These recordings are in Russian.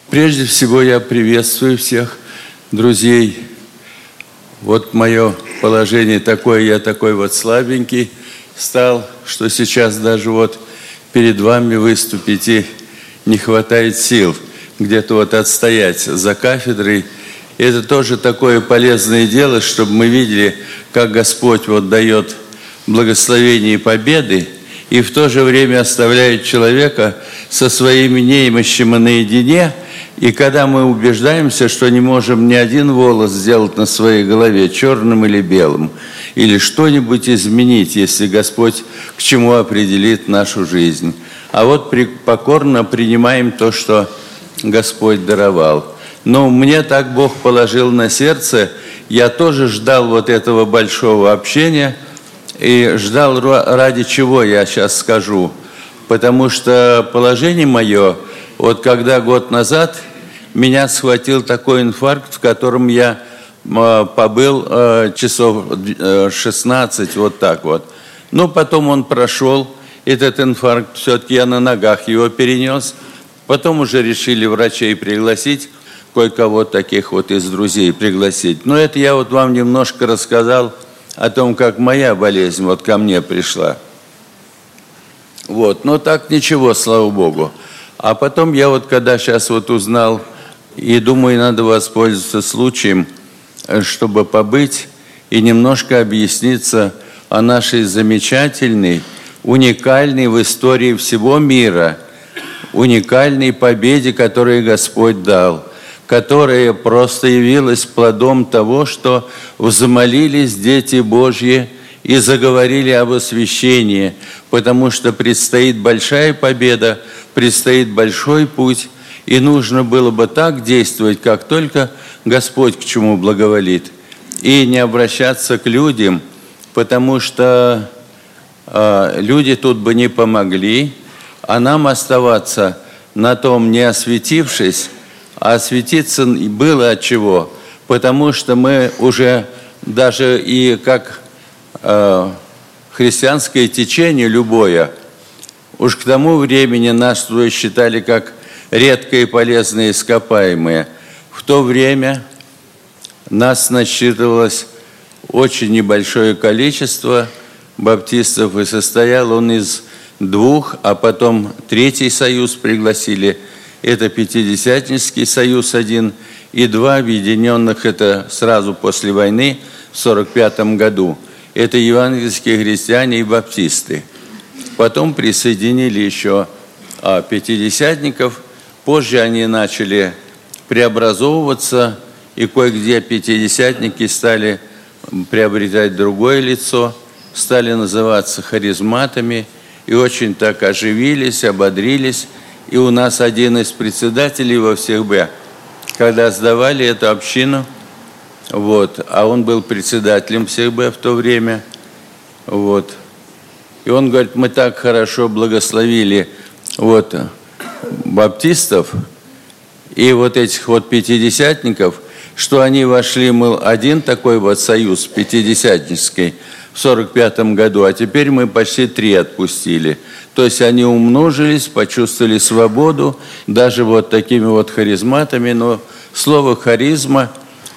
Прежде всего я приветствую всех друзей. Вот мое положение такое, я такой вот слабенький стал, что сейчас даже вот перед вами выступить и не хватает сил где-то вот отстоять за кафедрой. И это тоже такое полезное дело, чтобы мы видели, как Господь вот дает благословение и победы, и в то же время оставляет человека со своими немощами наедине. И когда мы убеждаемся, что не можем ни один волос сделать на своей голове, черным или белым, или что-нибудь изменить, если Господь к чему определит нашу жизнь. А вот покорно принимаем то, что Господь даровал. Но мне так Бог положил на сердце, я тоже ждал вот этого большого общения, и ждал ради чего, я сейчас скажу. Потому что положение мое, вот когда год назад меня схватил такой инфаркт, в котором я побыл часов 16, вот так вот. Но потом он прошел, этот инфаркт, все-таки я на ногах его перенес. Потом уже решили врачей пригласить, кое-кого таких вот из друзей пригласить. Но это я вот вам немножко рассказал о том, как моя болезнь вот ко мне пришла. Вот, но так ничего, слава Богу. А потом я вот, когда сейчас вот узнал, и думаю, надо воспользоваться случаем, чтобы побыть и немножко объясниться о нашей замечательной, уникальной в истории всего мира, уникальной победе, которую Господь дал, которая просто явилась плодом того, что взмолились дети Божьи и заговорили об освящении, потому что предстоит большая победа, предстоит большой путь, и нужно было бы так действовать, как только Господь к чему благоволит, и не обращаться к людям, потому что люди тут бы не помогли, а нам оставаться на том, не осветившись, а осветиться было от чего, потому что мы уже даже и как христианское течение любое, уж к тому времени нас считали как редкое и полезное ископаемое. В то время нас насчитывалось очень небольшое количество баптистов, и состоял он из двух, а потом третий союз пригласили. Это Пятидесятнический союз один, и два объединенных, это сразу после войны, в 1945 году. Это евангельские христиане и баптисты. Потом присоединили еще пятидесятников. Позже они начали преобразовываться, и кое-где пятидесятники стали приобретать другое лицо, стали называться харизматами, и очень так оживились, ободрились. И у нас один из председателей во всех Б, когда сдавали эту общину, вот, а он был председателем всех Б в то время, вот, и он говорит, мы так хорошо благословили вот баптистов и вот этих вот пятидесятников, что они вошли, мол, один такой вот союз пятидесятнический в 1945 году, а теперь мы почти 3 отпустили. То есть они умножились, почувствовали свободу, даже вот такими вот харизматами. Но слово «харизма»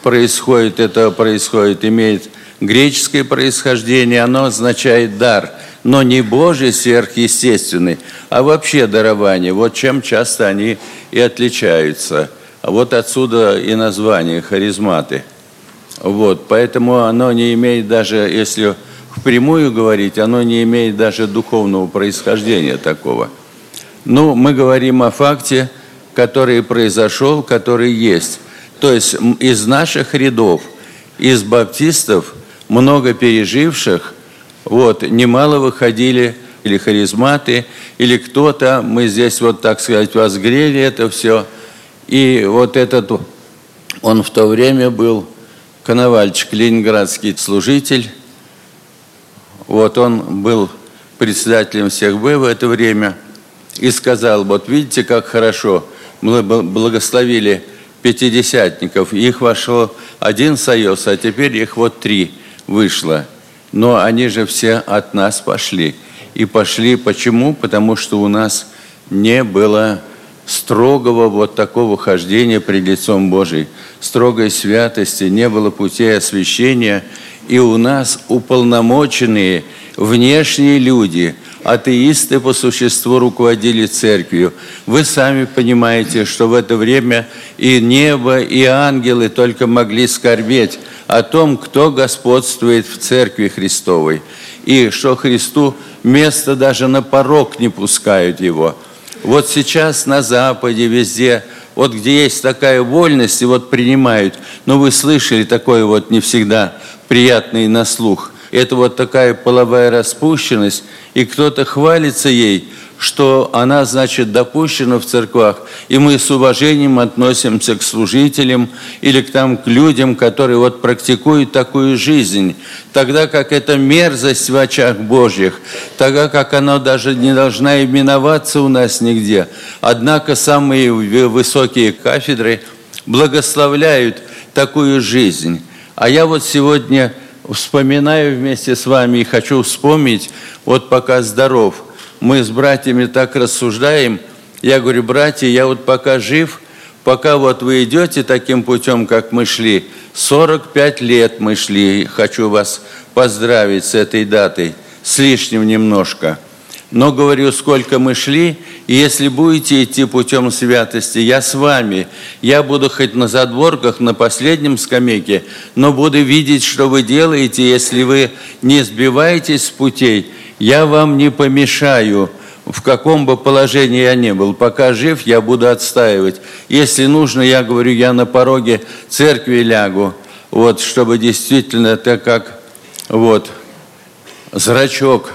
имеет греческое происхождение, оно означает «дар», но не Божий сверхъестественный, а вообще дарование. Вот чем часто они и отличаются. А вот отсюда и название «харизматы». Вот, поэтому оно не имеет даже, если впрямую говорить, оно не имеет даже духовного происхождения такого. Ну, мы говорим о факте, который произошел, который есть. То есть из наших рядов, из баптистов, много переживших, вот, немало выходили или харизматы, или кто-то, мы здесь, вот так сказать, возгрели это все. И вот этот, он в то время был Коновальчик, ленинградский служитель. Вот он был председателем всех Б в это время и сказал, вот видите, как хорошо, мы благословили пятидесятников, их вошло 1 союз, а теперь их вот 3 вышло. Но они же все от нас пошли. И пошли почему? Потому что у нас не было строгого вот такого хождения пред лицом Божиим, строгой святости, не было путей освящения, и у нас уполномоченные внешние люди, атеисты по существу руководили церковью. Вы сами понимаете, что в это время и небо, и ангелы только могли скорбеть о том, кто господствует в церкви Христовой, и что Христу место даже на порог не пускают его. Вот сейчас на Западе, везде, вот где есть такая вольность, и вот принимают, но вы слышали такое вот не всегда приятное на слух. Это вот такая половая распущенность, и кто-то хвалится ей, что она, значит, допущена в церквах, и мы с уважением относимся к служителям или к людям, которые вот практикуют такую жизнь, тогда как это мерзость в очах Божьих, тогда как она даже не должна именоваться у нас нигде. Однако самые высокие кафедры благословляют такую жизнь. А я вот сегодня вспоминаю вместе с вами и хочу вспомнить, вот пока здоров, мы с братьями так рассуждаем, я говорю: братья, я вот пока жив, пока вот вы идете таким путем, как мы шли, 45 лет мы шли, хочу вас поздравить с этой датой, с лишним немножко. Но говорю, сколько мы шли, и если будете идти путем святости, я с вами, я буду хоть на задворках, на последнем скамейке, но буду видеть, что вы делаете, если вы не сбиваетесь с путей, я вам не помешаю, в каком бы положении я ни был. Пока жив, я буду отстаивать. Если нужно, я говорю, я на пороге церкви лягу, вот, чтобы действительно это как вот зрачок,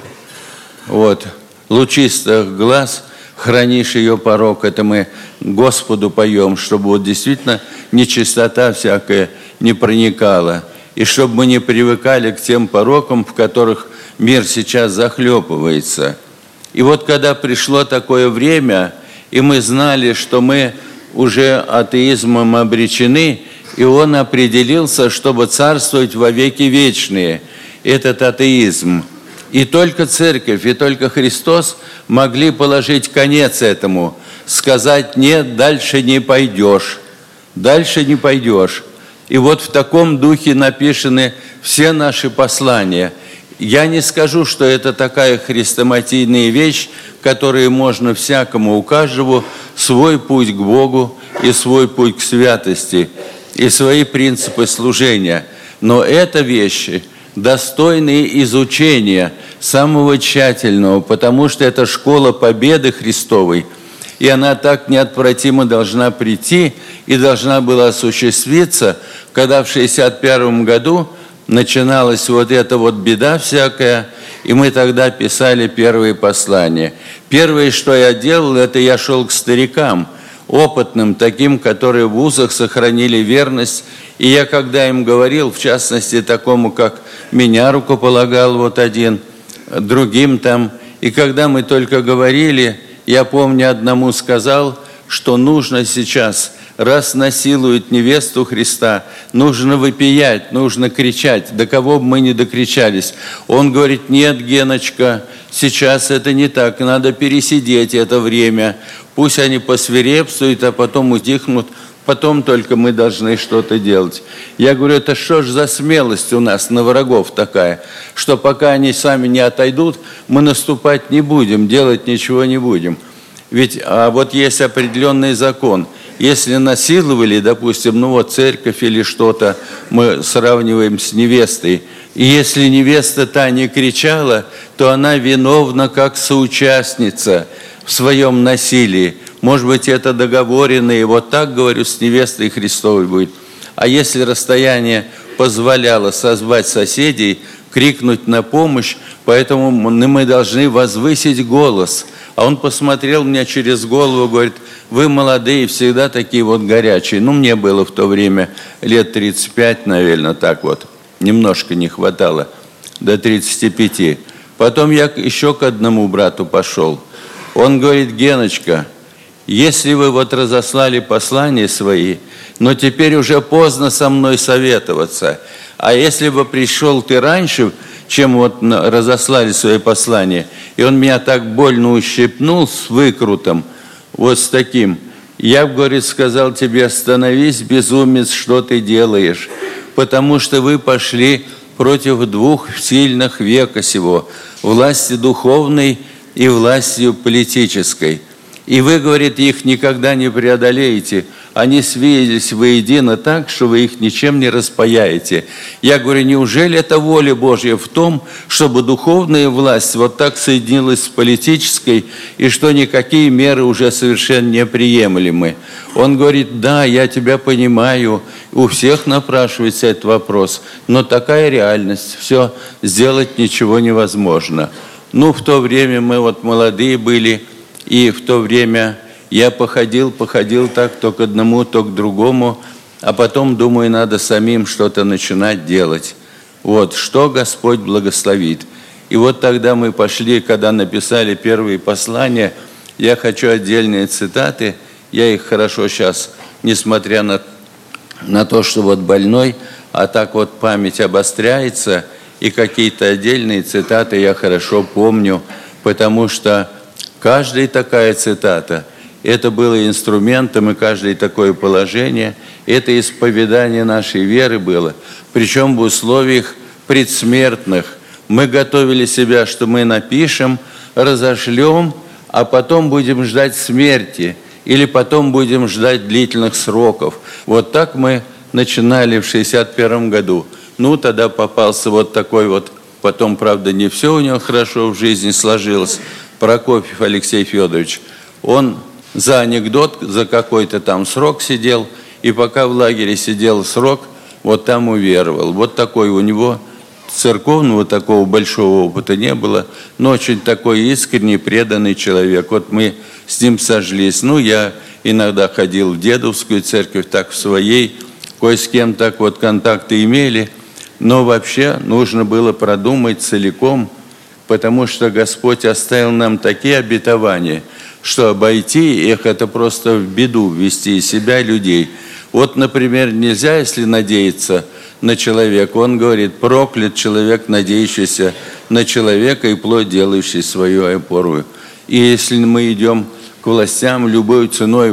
вот, лучистых глаз, хранишь ее порог. Это мы Господу поем, чтобы вот действительно нечистота всякая не проникала. И чтобы мы не привыкали к тем порокам, в которых мир сейчас захлепывается. И вот когда пришло такое время, и мы знали, что мы уже атеизмом обречены, и он определился, чтобы царствовать во веки вечные, этот атеизм. И только церковь, и только Христос могли положить конец этому, сказать: нет, дальше не пойдешь, дальше не пойдешь. И вот в таком духе написаны все наши послания. Я не скажу, что это такая хрестоматийная вещь, которой можно всякому, у каждого свой путь к Богу и свой путь к святости, и свои принципы служения. Но это вещи, достойные изучения самого тщательного, потому что это школа победы Христовой, и она так неотвратимо должна прийти и должна была осуществиться, когда в 1961 году начиналась вот эта вот беда всякая, и мы тогда писали первые послания. Первое, что я делал, это я шел к старикам, опытным, таким, которые в вузах сохранили верность. И я, когда им говорил, в частности, такому, как меня рукополагал вот один, другим там, и когда мы только говорили, я помню, одному сказал, что нужно сейчас, раз насилуют невесту Христа, нужно вопиять, нужно кричать, до кого бы мы ни докричались. Он говорит: нет, Геночка, сейчас это не так, надо пересидеть это время, пусть они посвирепствуют, а потом утихнут, потом только мы должны что-то делать. Я говорю: это что ж за смелость у нас на врагов такая, что пока они сами не отойдут, мы наступать не будем, делать ничего не будем. Ведь вот есть определенный закон. Если насиловали, допустим, ну вот церковь или что-то, мы сравниваем с невестой, и если невеста та не кричала, то она виновна как соучастница в своем насилии. Может быть, это договорено, и вот так, говорю, с невестой Христовой будет. А если расстояние позволяло созвать соседей, крикнуть на помощь, поэтому мы должны возвысить голос. А он посмотрел мне через голову, говорит: вы молодые, всегда такие вот горячие. Ну, мне было в то время лет 35, наверное, так вот. Немножко не хватало, до 35. Потом я еще к одному брату пошел. Он говорит: Геночка, если вы вот разослали послания свои, но теперь уже поздно со мной советоваться. А если бы пришел ты раньше, чем вот разослали свои послания, и он меня так больно ущипнул с выкрутом, вот с таким: «Я, говорит, сказал тебе, остановись, безумец, что ты делаешь, потому что вы пошли против двух сильных века сего, власти духовной и властью политической. И вы, говорит, их никогда не преодолеете. Они свились воедино так, что вы их ничем не распаяете». Я говорю, неужели это воля Божья в том, чтобы духовная власть вот так соединилась с политической, и что никакие меры уже совершенно неприемлемы? Он говорит, да, я тебя понимаю, у всех напрашивается этот вопрос, но такая реальность, все, сделать ничего невозможно. Ну, в то время мы вот молодые были, и в то время я походил так то к одному, то к другому, а потом, думаю, надо самим что-то начинать делать. Вот, что Господь благословит. И вот тогда мы пошли, когда написали первые послания, я хочу отдельные цитаты, я их хорошо сейчас, несмотря на то, что вот больной, а так вот память обостряется, и какие-то отдельные цитаты я хорошо помню, потому что каждая такая цитата, это было инструментом, и каждое такое положение, это исповедание нашей веры было. Причем в условиях предсмертных. Мы готовили себя, что мы напишем, разошлем, а потом будем ждать смерти, или потом будем ждать длительных сроков. Вот так мы начинали в 1961 году. Ну, тогда попался вот такой вот, потом, правда, не все у него хорошо в жизни сложилось, Прокофьев Алексей Федорович. Он за анекдот, за какой-то там срок сидел, и пока в лагере сидел срок, вот там уверовал. Вот такой у него церковного такого большого опыта не было, но очень такой искренний, преданный человек. Вот мы с ним сожились. Ну, я иногда ходил в дедовскую церковь, так в своей, кое с кем так вот контакты имели, но вообще нужно было продумать целиком, потому что Господь оставил нам такие обетования, что обойти их – это просто в беду ввести из себя людей. Вот, например, нельзя, если надеяться на человека. Он говорит, проклят человек, надеющийся на человека и плоть делающий свою опору. И если мы идем к властям, любой ценой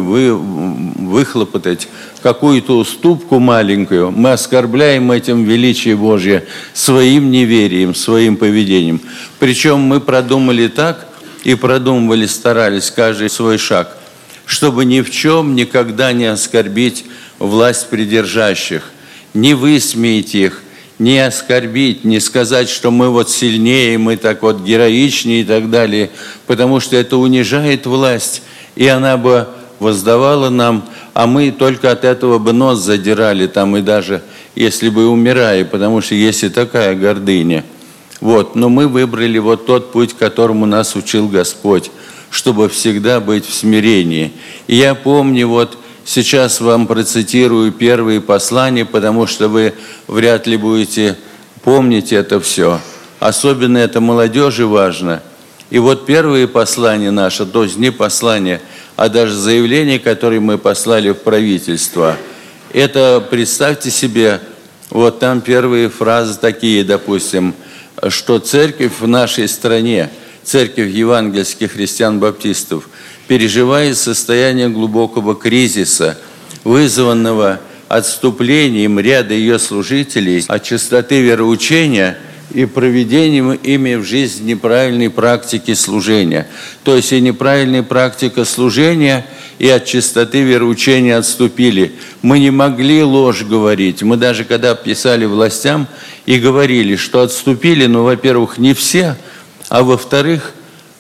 выхлопотать какую-то уступку маленькую, мы оскорбляем этим величие Божье своим неверием, своим поведением. Причем мы продумали так, и продумывали, старались каждый свой шаг, чтобы ни в чем никогда не оскорбить власть придержащих, не высмеять их, не оскорбить, не сказать, что мы вот сильнее, мы так вот героичнее и так далее, потому что это унижает власть, и она бы воздавала нам, а мы только от этого бы нос задирали там, и даже если бы умирая, потому что есть и такая гордыня. Вот, но мы выбрали вот тот путь, которому нас учил Господь, чтобы всегда быть в смирении. И я помню, вот сейчас вам процитирую первые послания, потому что вы вряд ли будете помнить это все. Особенно это молодежи важно. И вот первые послания наши, то есть не послания, а даже заявления, которые мы послали в правительство, это, представьте себе, вот там первые фразы такие, допустим, что церковь в нашей стране, церковь евангельских христиан-баптистов, переживает состояние глубокого кризиса, вызванного отступлением ряда ее служителей от чистоты вероучения и проведением ими в жизнь неправильной практики служения. То есть и неправильная практика служения, и от чистоты вероучения отступили. Мы не могли ложь говорить. Мы даже когда писали властям и говорили, что отступили, ну, во-первых, не все, а во-вторых,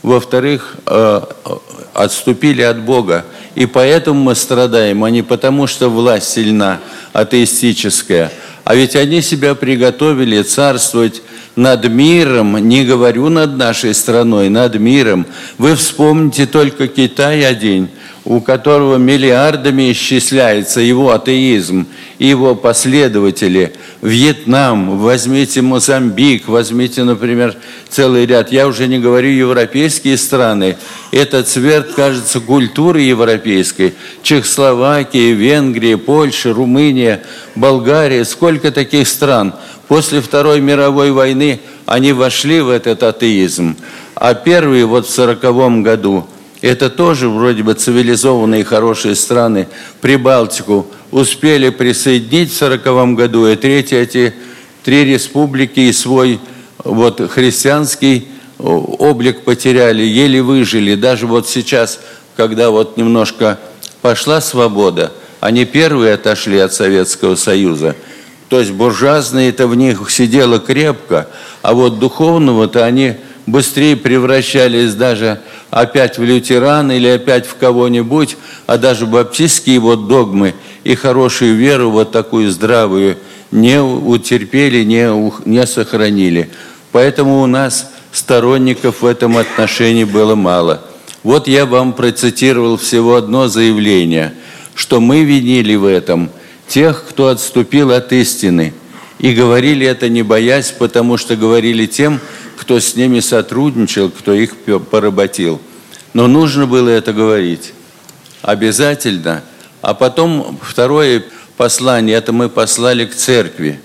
отступили от Бога. И поэтому мы страдаем, а не потому, что власть сильна, атеистическая. А ведь они себя приготовили царствовать над миром, не говорю над нашей страной, над миром. Вы вспомните только Китай один, у которого миллиардами исчисляется его атеизм и его последователи. Вьетнам, возьмите Мозамбик, возьмите, например, целый ряд. Я уже не говорю европейские страны. Это цвет, кажется, культуры европейской. Чехословакия, Венгрия, Польша, Румыния, Болгария. Сколько таких стран? После Второй мировой войны они вошли в этот атеизм. А первые вот в 1940 году Это тоже вроде бы цивилизованные хорошие страны Прибалтику успели присоединить в 1940 году, и эти три республики и свой вот христианский облик потеряли, еле выжили. Даже вот сейчас, когда вот немножко пошла свобода, они первые отошли от Советского Союза. То есть буржуазные-то в них сидело крепко, а вот духовного-то они быстрее превращались даже опять в лютеран или опять в кого-нибудь, а даже баптистские вот догмы и хорошую веру, вот такую здравую, не утерпели, не сохранили. Поэтому у нас сторонников в этом отношении было мало. Вот я вам процитировал всего одно заявление, что мы винили в этом тех, кто отступил от истины. И говорили это не боясь, потому что говорили тем, кто с ними сотрудничал, кто их поработил. Но нужно было это говорить обязательно. А потом второе послание, это мы послали к церкви,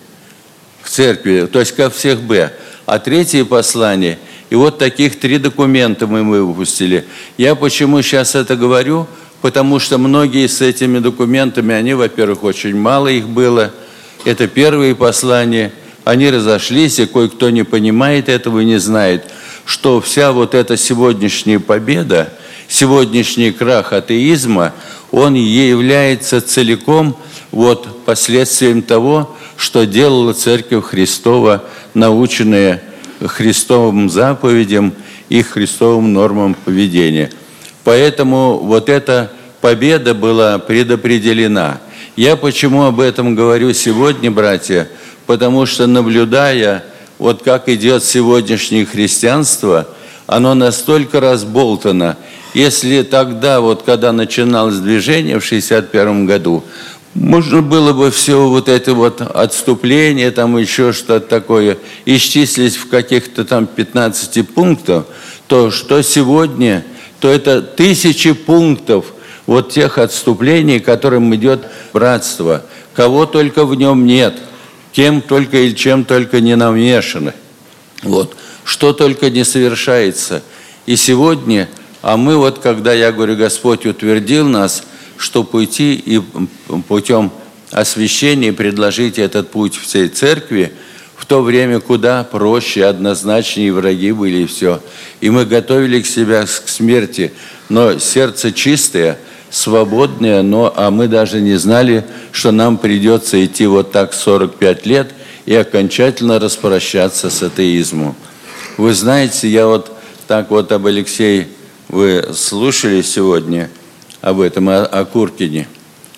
то есть ко всех Б. А третье послание, и вот таких 3 документа мы выпустили. Я почему сейчас это говорю? Потому что многие с этими документами, они, во-первых, очень мало их было. Это первые послания, они разошлись, и кое-кто не понимает этого и не знает, что вся вот эта сегодняшняя победа, сегодняшний крах атеизма, он является целиком вот последствием того, что делала Церковь Христова, наученная Христовым заповедям и Христовым нормам поведения. Поэтому вот эта победа была предопределена. Я почему об этом говорю сегодня, братья? Потому что, наблюдая, вот как идет сегодняшнее христианство, оно настолько разболтано. Если тогда, вот когда начиналось движение в 1961 году, можно было бы все вот это вот отступление, там еще что-то такое, исчислить в каких-то там 15 пунктов, то что сегодня, то это 1000 пунктов вот тех отступлений, которым идет братство. Кого только в нем нет, кем только и чем только не намешаны. Вот. Что только не совершается. И сегодня, а мы вот, когда я говорю, Господь утвердил нас, что пойти и путем освящения предложить этот путь всей церкви, в то время куда проще, однозначнее враги были и все. И мы готовили к себя к смерти, но сердце чистое, свободное, а мы даже не знали, что нам придется идти вот так 45 лет и окончательно распрощаться с атеизмом. Вы знаете, я вот так вот об Алексее, вы слушали сегодня об этом, о Куркине,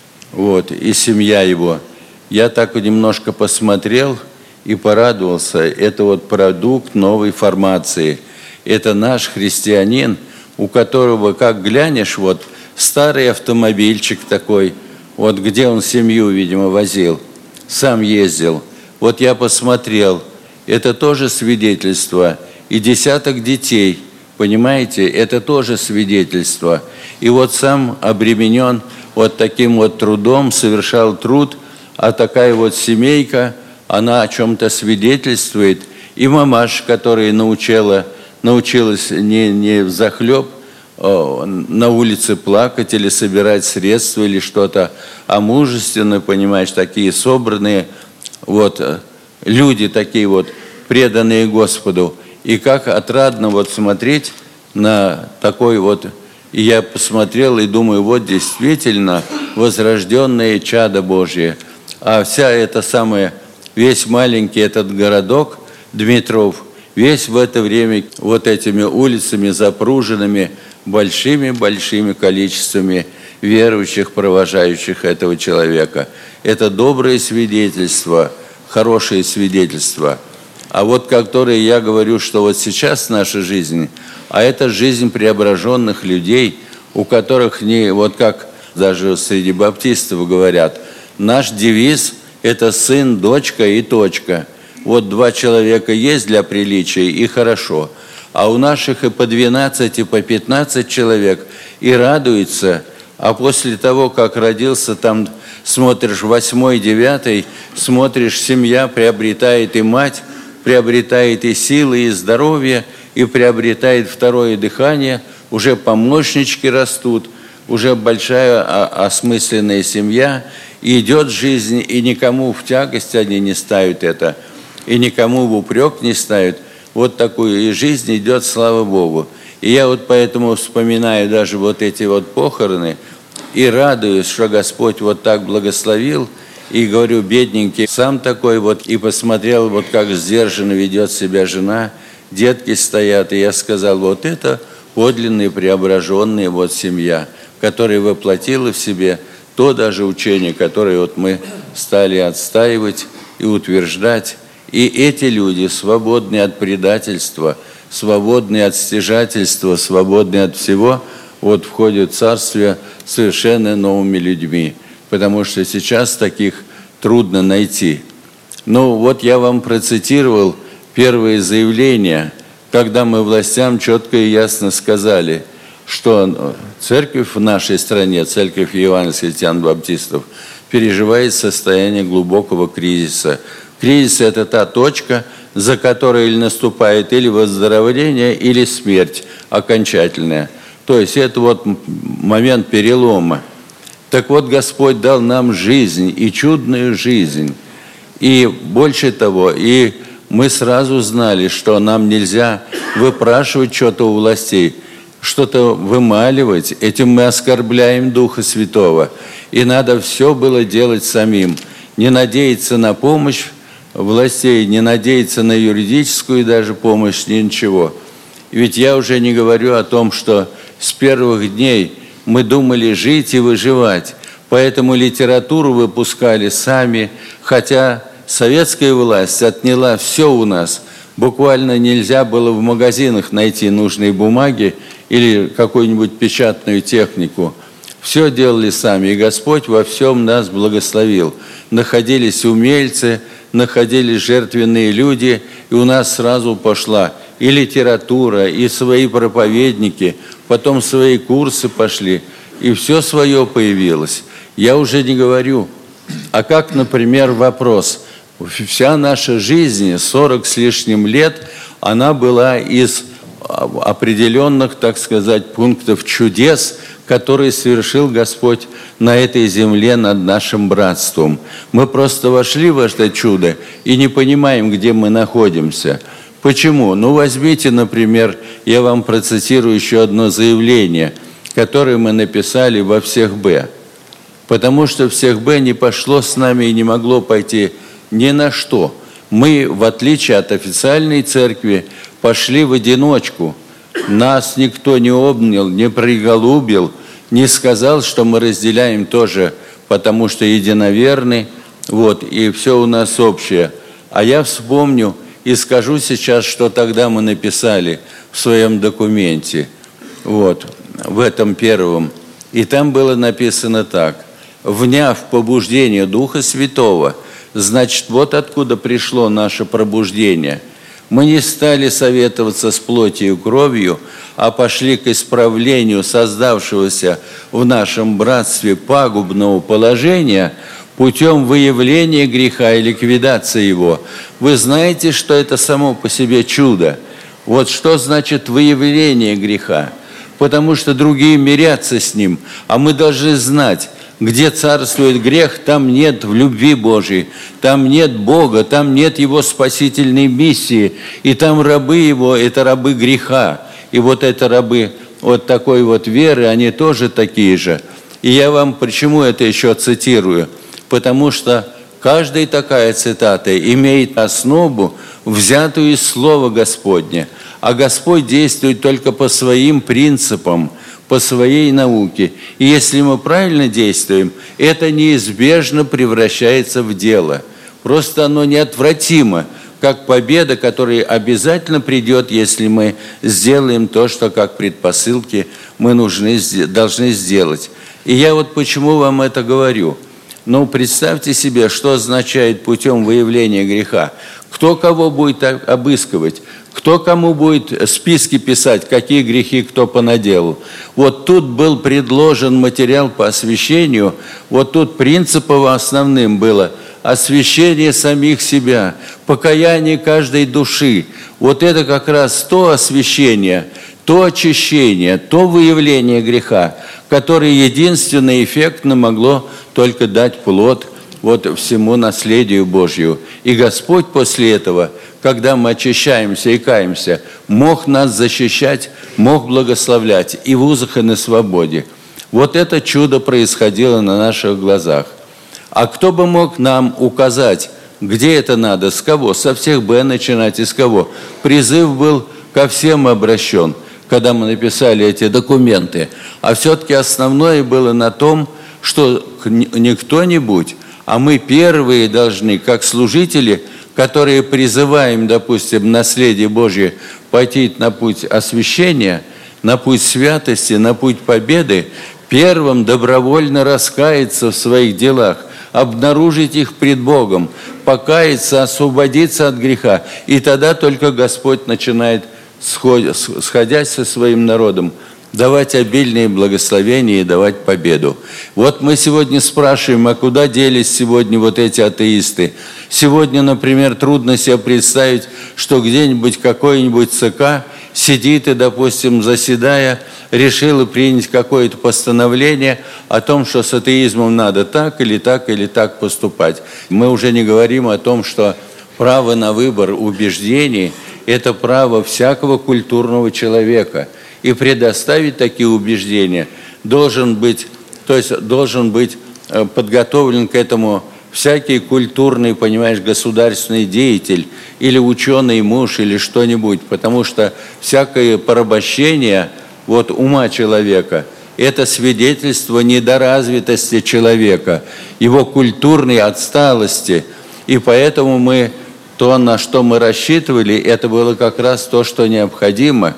вот, и семья его. Я так немножко посмотрел и порадовался. Это вот продукт новой формации. Это наш христианин, у которого, как глянешь, вот старый автомобильчик такой, вот где он семью, видимо, возил, сам ездил. Вот я посмотрел, это тоже свидетельство. И десяток детей, понимаете, это тоже свидетельство. И вот сам обременен вот таким вот трудом, совершал труд, а такая вот семейка, она о чем-то свидетельствует. И мамаша, которая научилась не взахлеб на улице плакать или собирать средства или что-то, а мужественно, понимаешь, такие собранные вот люди, такие вот преданные Господу. И как отрадно вот смотреть на такой вот. И я посмотрел и думаю, вот действительно возрожденное чадо Божие. А вся эта самая, весь маленький этот городок Дмитров, весь в это время вот этими улицами запруженными большими-большими количествами верующих, провожающих этого человека. Это доброе свидетельство, хорошее свидетельство. А вот которые я говорю, что вот сейчас наша жизнь, а это жизнь преображенных людей, у которых не, вот как даже среди баптистов говорят, наш девиз – это сын, дочка и точка. Вот 2 человека есть для приличия, и хорошо. А у наших и по 12, и по 15 человек, и радуются. А после того, как родился, там смотришь 8-й, 9-й, смотришь, семья приобретает и мать, приобретает и силы, и здоровье, и приобретает второе дыхание, уже помощнички растут, уже большая осмысленная семья, и идет жизнь, и никому в тягость они не ставят это, и никому в упрек не ставят. Вот такую и жизнь идет, слава Богу. И я вот поэтому вспоминаю даже вот эти вот похороны и радуюсь, что Господь вот так благословил, и говорю, бедненький, сам такой вот, и посмотрел, вот как сдержанно ведет себя жена, детки стоят, и я сказал, вот это подлинная, преображенная вот семья, которая воплотила в себе то даже учение, которое вот мы стали отстаивать и утверждать. И эти люди, свободные от предательства, свободные от стяжательства, свободные от всего, вот входят в Царствие совершенно новыми людьми, потому что сейчас таких трудно найти. Ну вот я вам процитировал первое заявление, когда мы властям четко и ясно сказали, что церковь в нашей стране, церковь евангельских христиан-баптистов, переживает состояние глубокого кризиса. Кризис – это та точка, за которой или наступает или выздоровление, или смерть окончательная. То есть это вот момент перелома. Так вот, Господь дал нам жизнь, и чудную жизнь. И больше того, и мы сразу знали, что нам нельзя выпрашивать что-то у властей, что-то вымаливать. Этим мы оскорбляем Духа Святого. И надо все было делать самим. Не надеяться на помощь властей, не надеяться на юридическую даже помощь, ничего. Ведь я уже не говорю о том, что с первых дней мы думали жить и выживать. Поэтому литературу выпускали сами, хотя советская власть отняла все у нас. Буквально нельзя было в магазинах найти нужные бумаги или какую-нибудь печатную технику. Все делали сами, и Господь во всем нас благословил. Находились умельцы, находились жертвенные люди, и у нас сразу пошла и литература, и свои проповедники, потом свои курсы пошли, и все свое появилось. Я уже не говорю, а как, например, вопрос. Вся наша жизнь, 40 с лишним лет, она была из определенных, так сказать, пунктов чудес, которые совершил Господь на этой земле над нашим братством. Мы просто вошли в это чудо и не понимаем, где мы находимся. Почему? Ну, возьмите, например, я вам процитирую еще одно заявление, которое мы написали во всех Б. Потому что всех Б не пошло с нами и не могло пойти ни на что. Мы, в отличие от официальной церкви, пошли в одиночку. Нас никто не обнял, не приголубил, не сказал, что мы разделяем тоже, потому что единоверны, вот, и все у нас общее. А я вспомню и скажу сейчас, что тогда мы написали в своем документе, вот, в этом первом. И там было написано так: «Вняв побуждение Духа Святого», значит, вот откуда пришло наше пробуждение. Мы не стали советоваться с плотью и кровью, а пошли к исправлению создавшегося в нашем братстве пагубного положения путем выявления греха и ликвидации его. Вы знаете, что это само по себе чудо? Вот что значит выявление греха? Потому что другие мирятся с ним, а мы должны знать, где царствует грех, там нет в любви Божией, там нет Бога, там нет Его спасительной миссии, и там рабы Его – это рабы греха. И вот это рабы вот такой вот веры, они тоже такие же. И я вам почему это еще цитирую? Потому что каждая такая цитата имеет основу, взятую из Слова Господня, а Господь действует только по своим принципам, по своей науке. И если мы правильно действуем, это неизбежно превращается в дело. Просто оно неотвратимо, как победа, которая обязательно придет, если мы сделаем то, что как предпосылки мы должны сделать. И я вот почему вам это говорю. Ну, представьте себе, что означает путем выявления греха. Кто кого будет обыскивать? Кто кому будет списки писать, какие грехи кто понаделал? Вот тут был предложен материал по освящению, вот тут принципом основным было освящение самих себя, покаяние каждой души. Вот это как раз то освящение, то очищение, то выявление греха, которое единственно эффектно могло только дать плод вот всему наследию Божью. И Господь после этого, когда мы очищаемся и каемся, мог нас защищать, мог благословлять и в узах, и на свободе. Вот это чудо происходило на наших глазах. А кто бы мог нам указать, где это надо, с кого? Со всех Б начинать, из кого? Призыв был ко всем обращен, когда мы написали эти документы. А все-таки основное было на том, что не кто-нибудь, а мы первые должны, как служители, которые призываем, допустим, наследие Божье пойти на путь освящения, на путь святости, на путь победы, первым добровольно раскаяться в своих делах, обнаружить их пред Богом, покаяться, освободиться от греха. И тогда только Господь начинает, сходясь со своим народом, давать обильные благословения и давать победу. Вот мы сегодня спрашиваем, а куда делись сегодня вот эти атеисты? Сегодня, например, трудно себе представить, что где-нибудь какой-нибудь ЦК сидит и, допустим, заседая, решил принять какое-то постановление о том, что с атеизмом надо так или так или так поступать. Мы уже не говорим о том, что право на выбор убеждений – это право всякого культурного человека. И предоставить такие убеждения должен быть подготовлен к этому всякий культурный, понимаешь, государственный деятель или ученый муж или что-нибудь, потому что всякое порабощение ума человека – это свидетельство недоразвитости человека, его культурной отсталости. И поэтому то, на что мы рассчитывали, это было как раз то, что необходимо.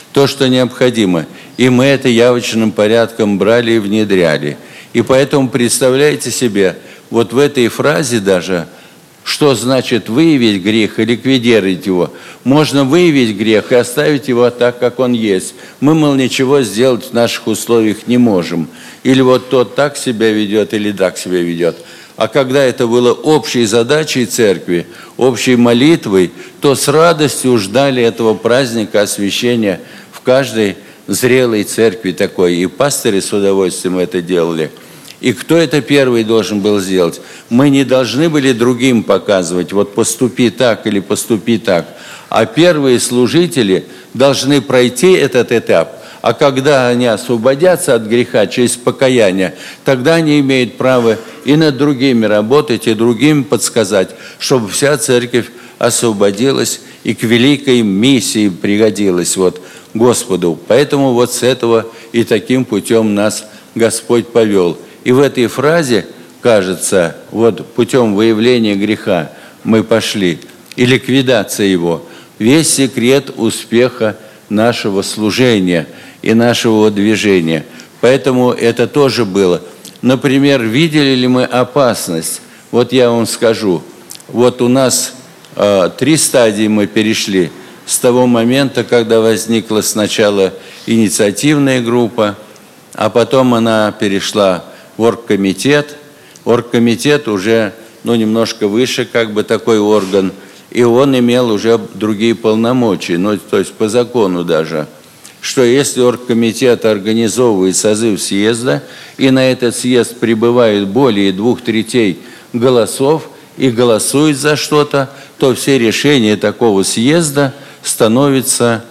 И мы это явочным порядком брали и внедряли. И поэтому представляете себе, вот в этой фразе даже, что значит выявить грех и ликвидировать его. Можно выявить грех и оставить его так, как он есть. Мы, мол, ничего сделать в наших условиях не можем. Или вот тот так себя ведет, или так себя ведет. А когда это было общей задачей церкви, общей молитвой, то с радостью ждали этого праздника освящения в каждой зрелой церкви такой. И пастыри с удовольствием это делали. И кто это первый должен был сделать? Мы не должны были другим показывать, вот поступи так или поступи так. А первые служители должны пройти этот этап. А когда они освободятся от греха через покаяние, тогда они имеют право и над другими работать, и другим подсказать, чтобы вся церковь освободилась и к великой миссии пригодилась Господу. Поэтому с этого и таким путем нас Господь повел. И в этой фразе, кажется, путем выявления греха мы пошли, и ликвидация его, весь секрет успеха нашего служения и нашего движения. Поэтому это тоже было. Например, видели ли мы опасность? Я вам скажу. У нас 3 стадии мы перешли. С того момента, когда возникла сначала инициативная группа, а потом она перешла в оргкомитет. Оргкомитет уже немножко выше, такой орган, и он имел уже другие полномочия, то есть по закону даже, что если оргкомитет организовывает созыв съезда, и на этот съезд прибывает более 2/3 голосов и голосует за что-то, то все решения такого съезда становятся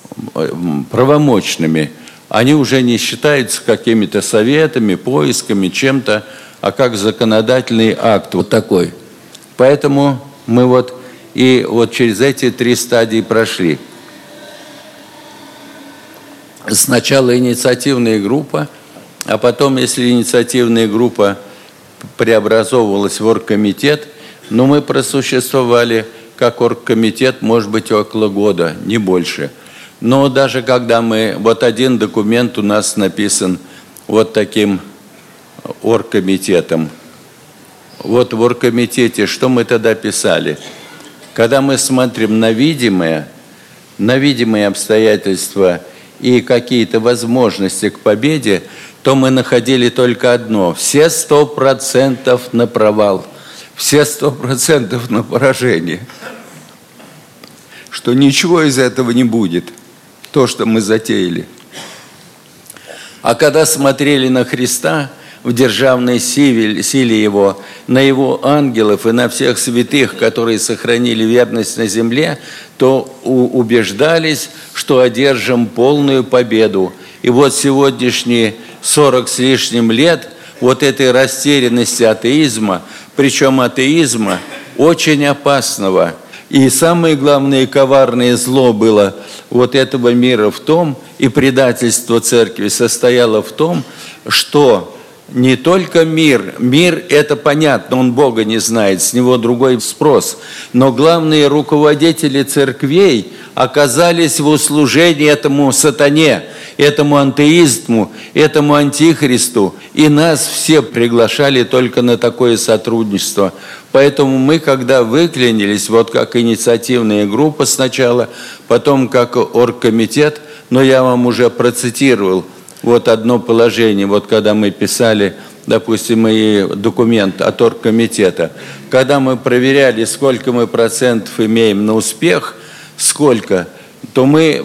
правомочными. Они уже не считаются какими-то советами, поисками, чем-то, а как законодательный акт такой. Поэтому мы через эти 3 стадии прошли. Сначала инициативная группа, а потом, если инициативная группа преобразовывалась в оргкомитет, мы просуществовали как оргкомитет, может быть, около года, не больше. Но даже когда мы, один документ у нас написан таким оргкомитетом. В оргкомитете, что мы тогда писали? Когда мы смотрим на видимые обстоятельства и какие-то возможности к победе, то мы находили только одно: все 100% на провал, все 100% на поражение. Что ничего из этого не будет. то, что мы затеяли. А когда смотрели на Христа в державной силе Его, на Его ангелов и на всех святых, которые сохранили верность на земле, то убеждались, что одержим полную победу. И вот сегодняшние 40 с лишним лет вот этой растерянности атеизма, причем атеизма очень опасного. И самое главное коварное зло было вот этого мира в том, и предательство церкви состояло в том, что не только мир это понятно, он Бога не знает, с него другой спрос, но главные руководители церквей оказались в услужении этому сатане, этому антеизму, этому антихристу, и нас все приглашали только на такое сотрудничество. Поэтому мы, когда выклинились, вот как инициативная группа сначала, потом как оргкомитет, но я вам уже процитировал вот одно положение, вот когда мы писали, допустим, и документ от оргкомитета, когда мы проверяли, сколько мы процентов имеем на успех, сколько, то мы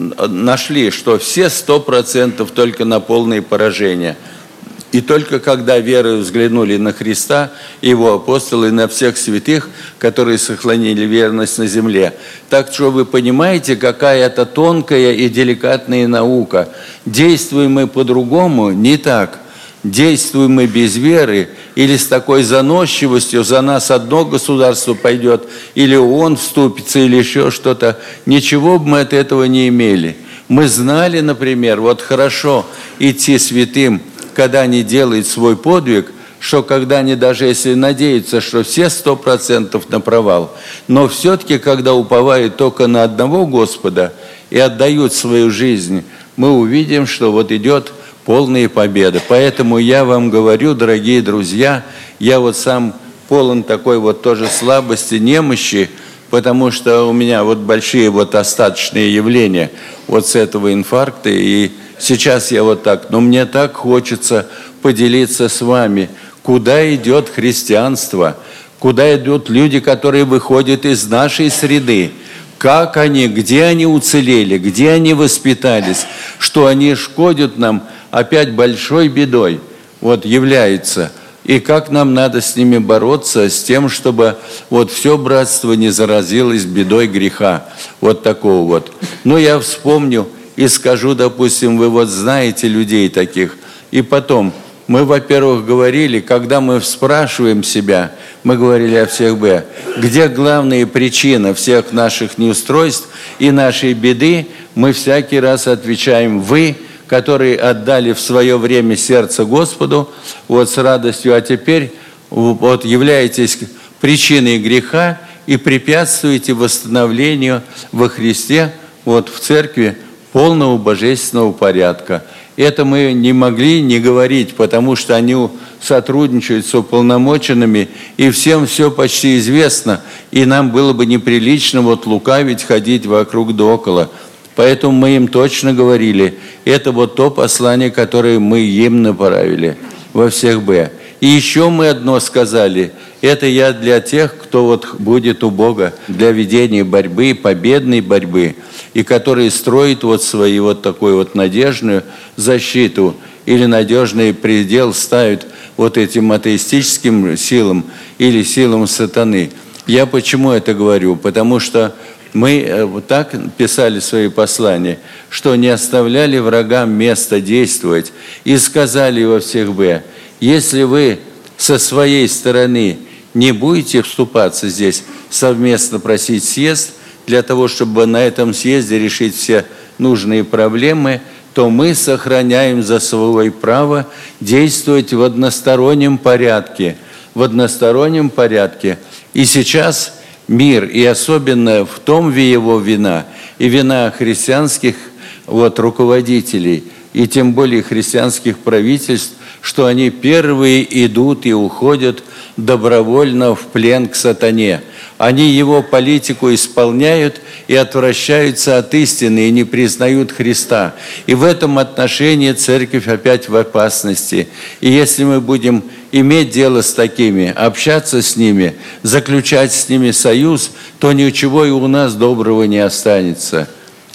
нашли, что все 100% только на полное поражение. И только когда верой взглянули на Христа, Его апостолы, на всех святых, которые сохранили верность на земле. Так что вы понимаете, какая это тонкая и деликатная наука. Действуем мы по-другому, не так. Действуем мы без веры или с такой заносчивостью, за нас одно государство пойдет, или он вступится, или еще что-то. Ничего бы мы от этого не имели. Мы знали, например, вот хорошо идти святым, когда они делают свой подвиг, что когда они даже если надеются, что все 100% на провал, но все-таки, когда уповают только на одного Господа и отдают свою жизнь, мы увидим, что вот идет полная победа. Поэтому я вам говорю, дорогие друзья, я вот сам полон такой вот тоже слабости, немощи, потому что у меня вот большие вот остаточные явления вот с этого инфаркта, и сейчас я вот так, но мне так хочется поделиться с вами, куда идет христианство, куда идут люди, которые выходят из нашей среды, как они, где они уцелели, где они воспитались, что они шкодят нам опять большой бедой, вот является. И как нам надо с ними бороться, с тем, чтобы вот все братство не заразилось бедой греха, вот такого вот. Но я вспомню и скажу, допустим, вы вот знаете людей таких. И потом, мы, во-первых, говорили, когда мы спрашиваем себя, мы говорили о всех Б, где главная причина всех наших неустройств и нашей беды, мы всякий раз отвечаем «вы», которые отдали в свое время сердце Господу, вот с радостью, а теперь вот являетесь причиной греха и препятствуете восстановлению во Христе, вот в церкви, полного божественного порядка. Это мы не могли не говорить, потому что они сотрудничают с уполномоченными, и всем все почти известно, и нам было бы неприлично вот лукавить, ходить вокруг да около. Поэтому мы им точно говорили, это вот то послание, которое мы им направили во всех Б. И еще мы одно сказали, это я для тех, кто вот будет у Бога, для ведения борьбы, победной борьбы, и которые строят вот свои вот такую вот надежную защиту или надежный предел ставят вот этим атеистическим силам или силам сатаны. Я почему это говорю? Потому что мы вот так писали свои послания, что не оставляли врагам места действовать, и сказали во всех Б, если вы со своей стороны не будете вступаться здесь, совместно просить съезд, для того, чтобы на этом съезде решить все нужные проблемы, то мы сохраняем за собой право действовать в одностороннем порядке. В одностороннем порядке. И сейчас мир, и особенно в том его вина, и вина христианских вот, руководителей, и тем более христианских правительств, что они первые идут и уходят добровольно в плен к сатане. Они его политику исполняют и отвращаются от истины, и не признают Христа. И в этом отношении церковь опять в опасности. И если мы будем иметь дело с такими, общаться с ними, заключать с ними союз, то ничего и у нас доброго не останется.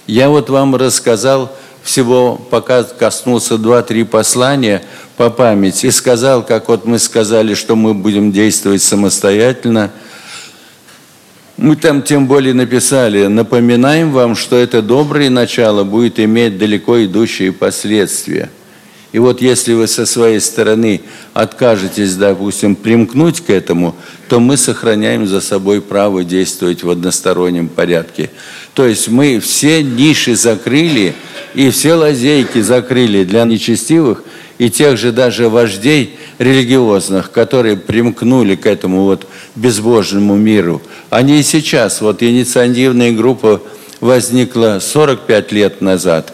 Я вот вам рассказал всего, пока коснулся 2-3 послания по памяти, и сказал, как вот мы сказали, что мы будем действовать самостоятельно. Мы там тем более написали: напоминаем вам, что это доброе начало будет иметь далеко идущие последствия. И вот если вы со своей стороны откажетесь, допустим, примкнуть к этому, то мы сохраняем за собой право действовать в одностороннем порядке. То есть мы все ниши закрыли и все лазейки закрыли для нечестивых и тех же даже вождей религиозных, которые примкнули к этому вот безбожному миру. Они и сейчас, вот инициативная группа возникла 45 лет назад.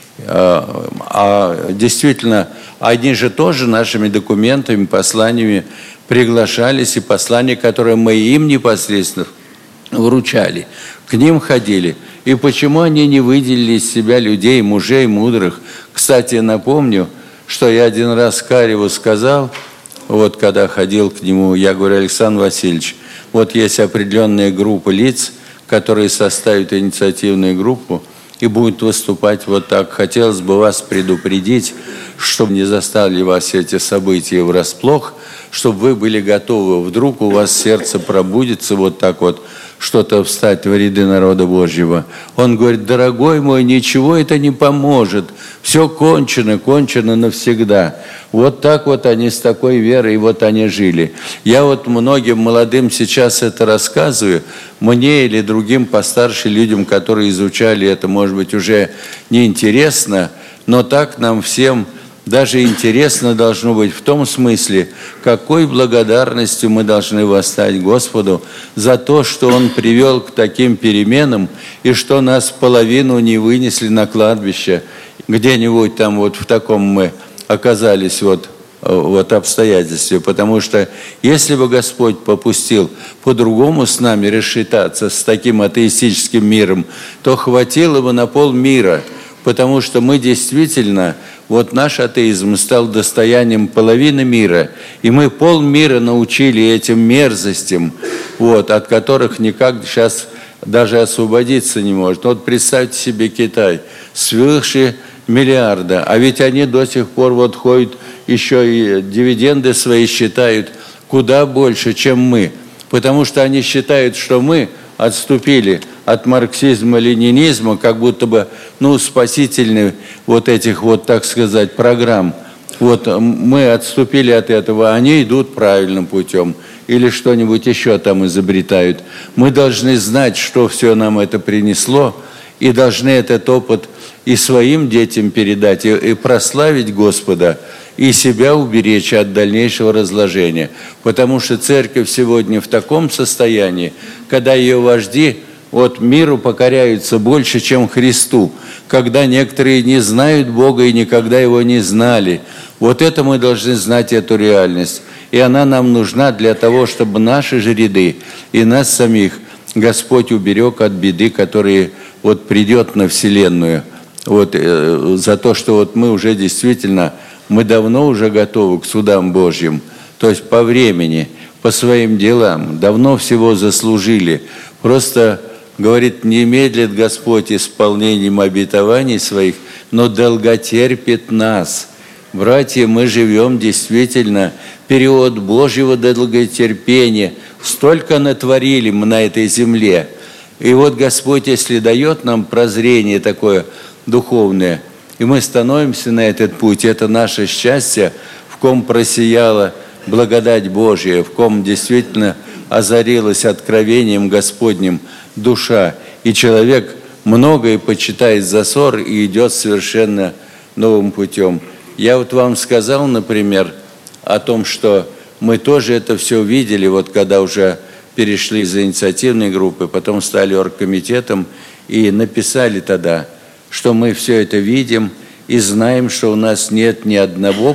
Действительно, они же тоже нашими документами, посланиями приглашались, и послания, которые мы им непосредственно вручали, к ним ходили. И почему они не выделили из себя людей, мужей мудрых? Кстати, напомню, что я один раз Кареву сказал, вот когда ходил к нему, я говорю: Александр Васильевич, вот есть определенная группа лиц, которые составят инициативную группу и будут выступать вот так. Хотелось бы вас предупредить, чтобы не застали вас эти события врасплох, чтобы вы были готовы. Вдруг у вас сердце пробудится вот так вот, что-то встать в ряды народа Божьего. Он говорит: дорогой мой, ничего это не поможет. Все кончено, кончено навсегда. Вот так вот они с такой верой, вот они жили. Я вот многим молодым сейчас это рассказываю, мне или другим постарше людям, которые изучали это, может быть, уже неинтересно, но так нам всем даже интересно должно быть в том смысле, какой благодарностью мы должны восстать Господу за то, что Он привел к таким переменам, и что нас половину не вынесли на кладбище. Где-нибудь там вот в таком мы оказались вот обстоятельстве. Потому что если бы Господь попустил по-другому с нами рассчитаться с таким атеистическим миром, то хватило бы на полмира. Потому что мы действительно, вот наш атеизм стал достоянием половины мира, и мы полмира научили этим мерзостям, вот, от которых никак сейчас даже освободиться не может. Вот представьте себе Китай, свыше миллиарда, а ведь они до сих пор вот ходят, еще и дивиденды свои считают куда больше, чем мы, потому что они считают, что мы отступили от марксизма, ленинизма, как будто бы, спасительных вот этих вот, так сказать, программ. Вот мы отступили от этого, а они идут правильным путем или что-нибудь еще там изобретают. Мы должны знать, что все нам это принесло, и должны этот опыт и своим детям передать, и прославить Господа, и себя уберечь от дальнейшего разложения. Потому что церковь сегодня в таком состоянии, когда ее вожди вот миру покоряются больше, чем Христу, когда некоторые не знают Бога и никогда Его не знали. Вот это мы должны знать, эту реальность. И она нам нужна для того, чтобы наши же ряды и нас самих Господь уберег от беды, которая вот придет на Вселенную. Вот за то, что вот мы уже действительно, мы давно уже готовы к судам Божьим, то есть по времени, по своим делам, давно всего заслужили. Просто, говорит, не медлит Господь исполнением обетований своих, но долготерпит нас. Братья, мы живем действительно период Божьего долготерпения. Столько натворили мы на этой земле. И вот Господь, если дает нам прозрение такое духовное, и мы становимся на этот путь, это наше счастье, в ком просияла благодать Божья, в ком действительно озарилась откровением Господним душа, и человек многое почитает за ссор и идет совершенно новым путем. Я вот вам сказал, например, о том, что мы тоже это все видели, вот когда уже перешли из инициативной группы, потом стали оргкомитетом и написали тогда, что мы все это видим и знаем, что у нас нет ни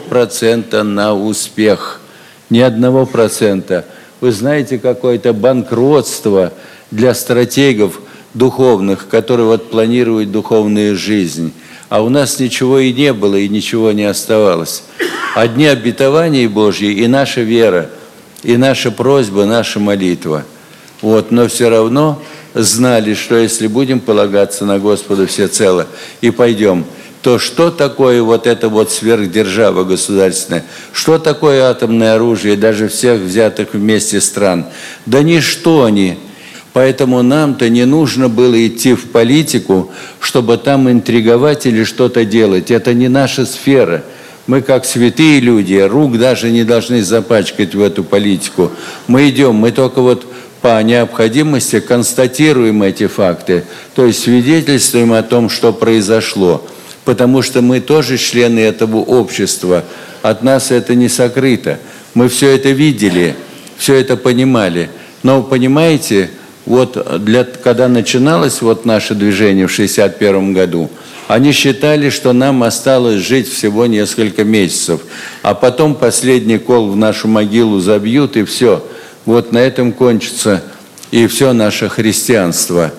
1% на успех. Ни 1%. Вы знаете, какое-то банкротство для стратегов духовных, которые вот планируют духовную жизнь. А у нас ничего и не было, и ничего не оставалось. Одни обетования Божьи и наша вера, и наша просьба, наша молитва. Вот, но все равно знали, что если будем полагаться на Господа всецело и пойдем, то что такое вот эта вот сверхдержава государственная? Что такое атомное оружие даже всех взятых вместе стран? Да ничто они. Поэтому нам-то не нужно было идти в политику, чтобы там интриговать или что-то делать. Это не наша сфера. Мы, как святые люди, рук даже не должны запачкать в эту политику. Мы идем, мы только вот по необходимости констатируем эти факты, то есть свидетельствуем о том, что произошло. Потому что мы тоже члены этого общества. От нас это не сокрыто. Мы все это видели, все это понимали. Но, понимаете, вот когда начиналось вот наше движение в 1961 году, они считали, что нам осталось жить всего несколько месяцев, а потом последний кол в нашу могилу забьют, и все. Вот на этом кончится и все наше христианство.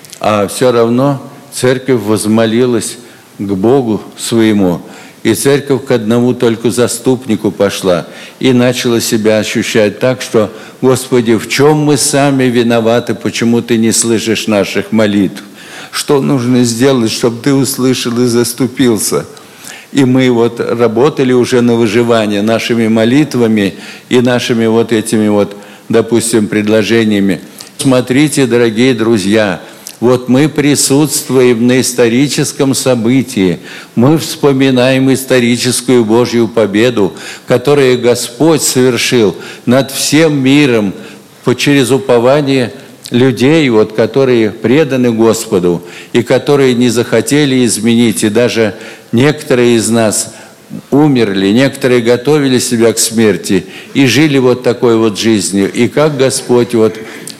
А все равно церковь возмолилась к Богу своему, и церковь к одному только заступнику пошла и начала себя ощущать так, что, Господи, в чем мы сами виноваты, почему Ты не слышишь наших молитв? Что нужно сделать, чтобы Ты услышал и заступился? И мы вот работали уже на выживание нашими молитвами и нашими вот этими вот, допустим, предложениями. Смотрите, дорогие друзья, вот мы присутствуем на историческом событии, мы вспоминаем историческую Божью победу, которую Господь совершил над всем миром через упование людей, вот, которые преданы Господу и которые не захотели изменить, и даже некоторые из нас умерли, некоторые готовили себя к смерти и жили вот такой вот жизнью. И как Господь вот,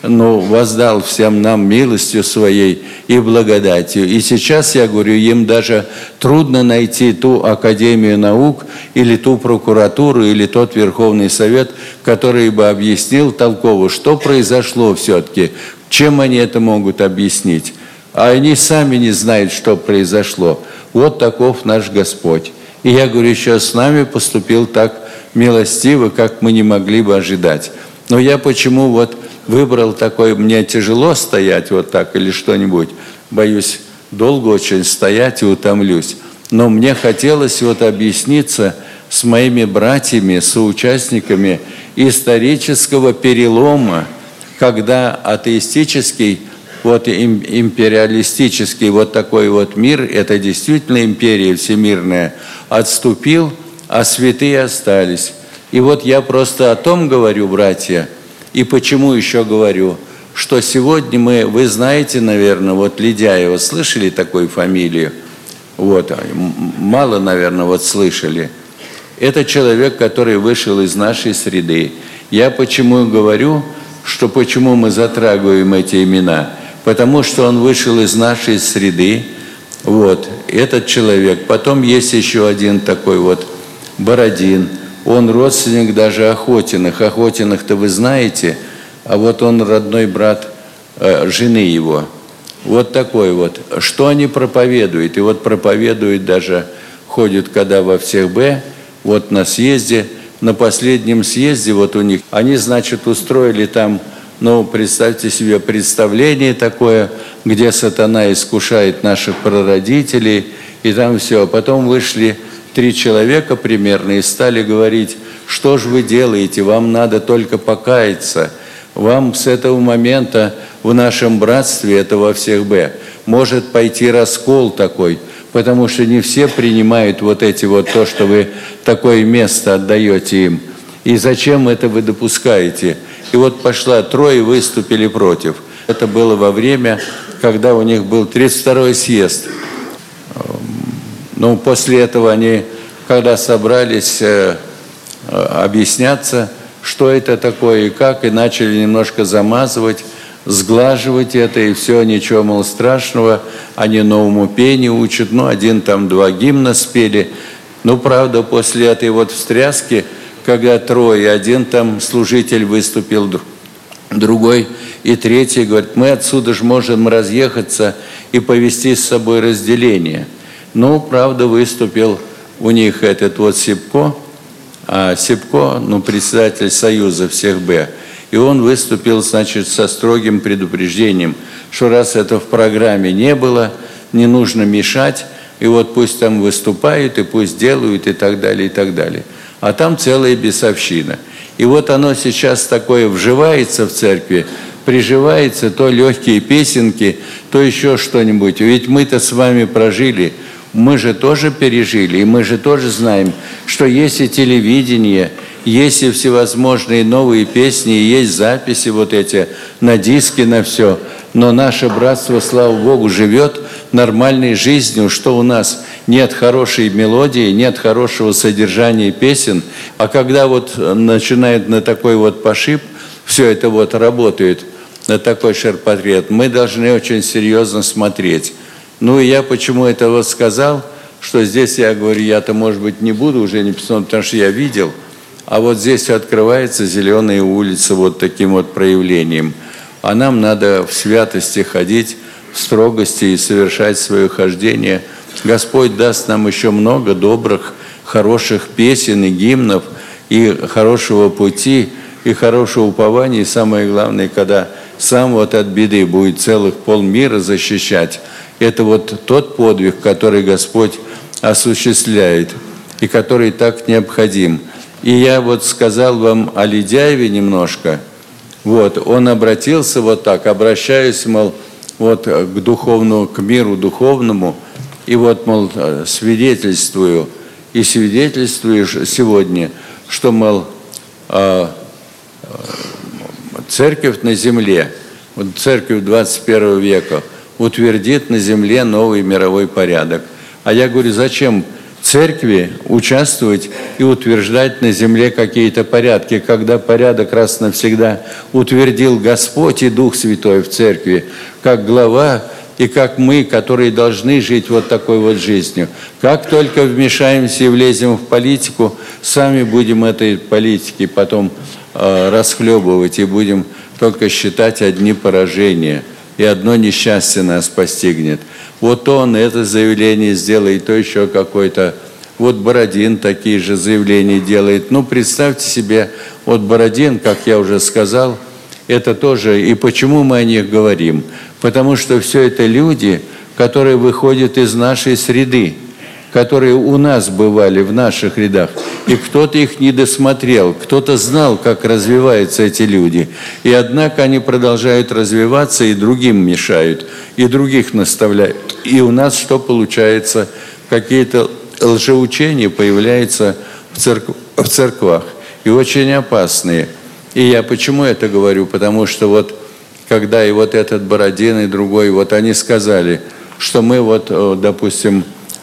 воздал всем нам милостью Своей и благодатью. И сейчас, я говорю, им даже трудно найти ту Академию наук или ту прокуратуру, или тот Верховный Совет, который бы объяснил толково, что произошло все-таки, чем они это могут объяснить. А они сами не знают, что произошло. Вот таков наш Господь. И я говорю, еще с нами поступил так милостиво, как мы не могли бы ожидать. Но я почему вот выбрал такой, мне тяжело стоять вот так или что-нибудь, боюсь долго очень стоять и утомлюсь. Но мне хотелось вот объясниться с моими братьями, соучастниками исторического перелома, когда атеистический, вот империалистический вот такой вот мир, это действительно империя всемирная, отступил, а святые остались. И вот я просто о том говорю, братья, и почему еще говорю, что сегодня вы знаете, наверное, вот Ледяева, слышали такую фамилию? Вот, мало, наверное, вот слышали. Это человек, который вышел из нашей среды. Я почему говорю, что почему мы затрагиваем эти имена? Потому что он вышел из нашей среды, вот, этот человек. Потом есть еще один такой вот, Бородин. Он родственник даже Охотиных. Охотиных-то вы знаете, а вот он родной брат жены его. Вот такой вот. Что они проповедуют? И вот проповедуют даже, ходят когда во всех Б, вот на съезде, на последнем съезде вот у них. Они, значит, устроили там, представьте себе, представление такое, где сатана искушает наших прародителей, и там все. Потом вышли 3 человека примерно и стали говорить, что же вы делаете, вам надо только покаяться. Вам с этого момента в нашем братстве, это во всех Б, может пойти раскол такой, потому что не все принимают вот эти вот то, что вы такое место отдаете им. И зачем это вы допускаете? И вот пошла, 3 выступили против. Это было во время, когда у них был 32-й съезд. После этого они, когда собрались объясняться, что это такое и как, и начали немножко замазывать, сглаживать это, и все, ничего, мол, страшного, они новому пению учат, 1-2 гимна спели. Правда, после этой вот встряски, когда 3, один там служитель выступил, другой и третий, говорит, мы отсюда же можем разъехаться и повести с собой разделение. Правда, выступил у них этот вот Сипко, а Сипко, председатель Союза всех Б, и он выступил, значит, со строгим предупреждением, что раз это в программе не было, не нужно мешать, и вот пусть там выступают, и пусть делают, и так далее, и так далее. А там целая бесовщина. И вот оно сейчас такое вживается в церкви, приживается, то легкие песенки, то еще что-нибудь. Ведь мы-то с вами прожили, мы же тоже пережили, и мы же тоже знаем, что есть и телевидение, есть и всевозможные новые песни, и есть записи вот эти на диске, на все. Но наше братство, слава Богу, живет нормальной жизнью, что у нас нет хорошей мелодии, нет хорошего содержания песен. А когда вот начинает на такой вот пошиб, все это вот работает, на такой ширпотреб, мы должны очень серьезно смотреть. Ну и я почему это вот сказал, что здесь я говорю, я-то, может быть, не буду уже не писать, потому что я видел, а вот здесь открывается зеленая улица вот таким вот проявлением. А нам надо в святости ходить, в строгости и совершать свое хождение. Господь даст нам еще много добрых, хороших песен и гимнов, и хорошего пути, и хорошего упования, и самое главное, когда сам вот от беды будет целых полмира защищать. Это вот тот подвиг, который Господь осуществляет, и который так необходим. И я вот сказал вам о Ледяеве немножко. Вот, он обратился вот так, обращаясь, мол, вот к духовному, к миру духовному, и вот, мол, свидетельствую, и свидетельствую сегодня, что, мол, церковь на земле, вот церковь 21 века утвердит на земле новый мировой порядок. А я говорю, зачем церкви участвовать и утверждать на земле какие-то порядки, когда порядок раз навсегда утвердил Господь и Дух Святой в церкви, как глава и как мы, которые должны жить вот такой вот жизнью. Как только вмешаемся и влезем в политику, сами будем этой политики потом расхлебывать и будем только считать одни поражения, и одно несчастье нас постигнет. Вот он это заявление сделает, то еще какой-то. Вот Бородин такие же заявления делает. Ну, представьте себе, вот Бородин, как я уже сказал, это тоже, и почему мы о них говорим? Потому что все это люди, которые выходят из нашей среды, которые у нас бывали в наших рядах, и кто-то их не досмотрел, кто-то знал, как развиваются эти люди, и однако они продолжают развиваться и другим мешают, и других наставляют. И у нас что получается? Какие-то лжеучения появляются в церквах, и очень опасные. И я почему это говорю? Потому что вот, когда и вот этот Бородин, и другой, вот они сказали, что мы вот, допустим,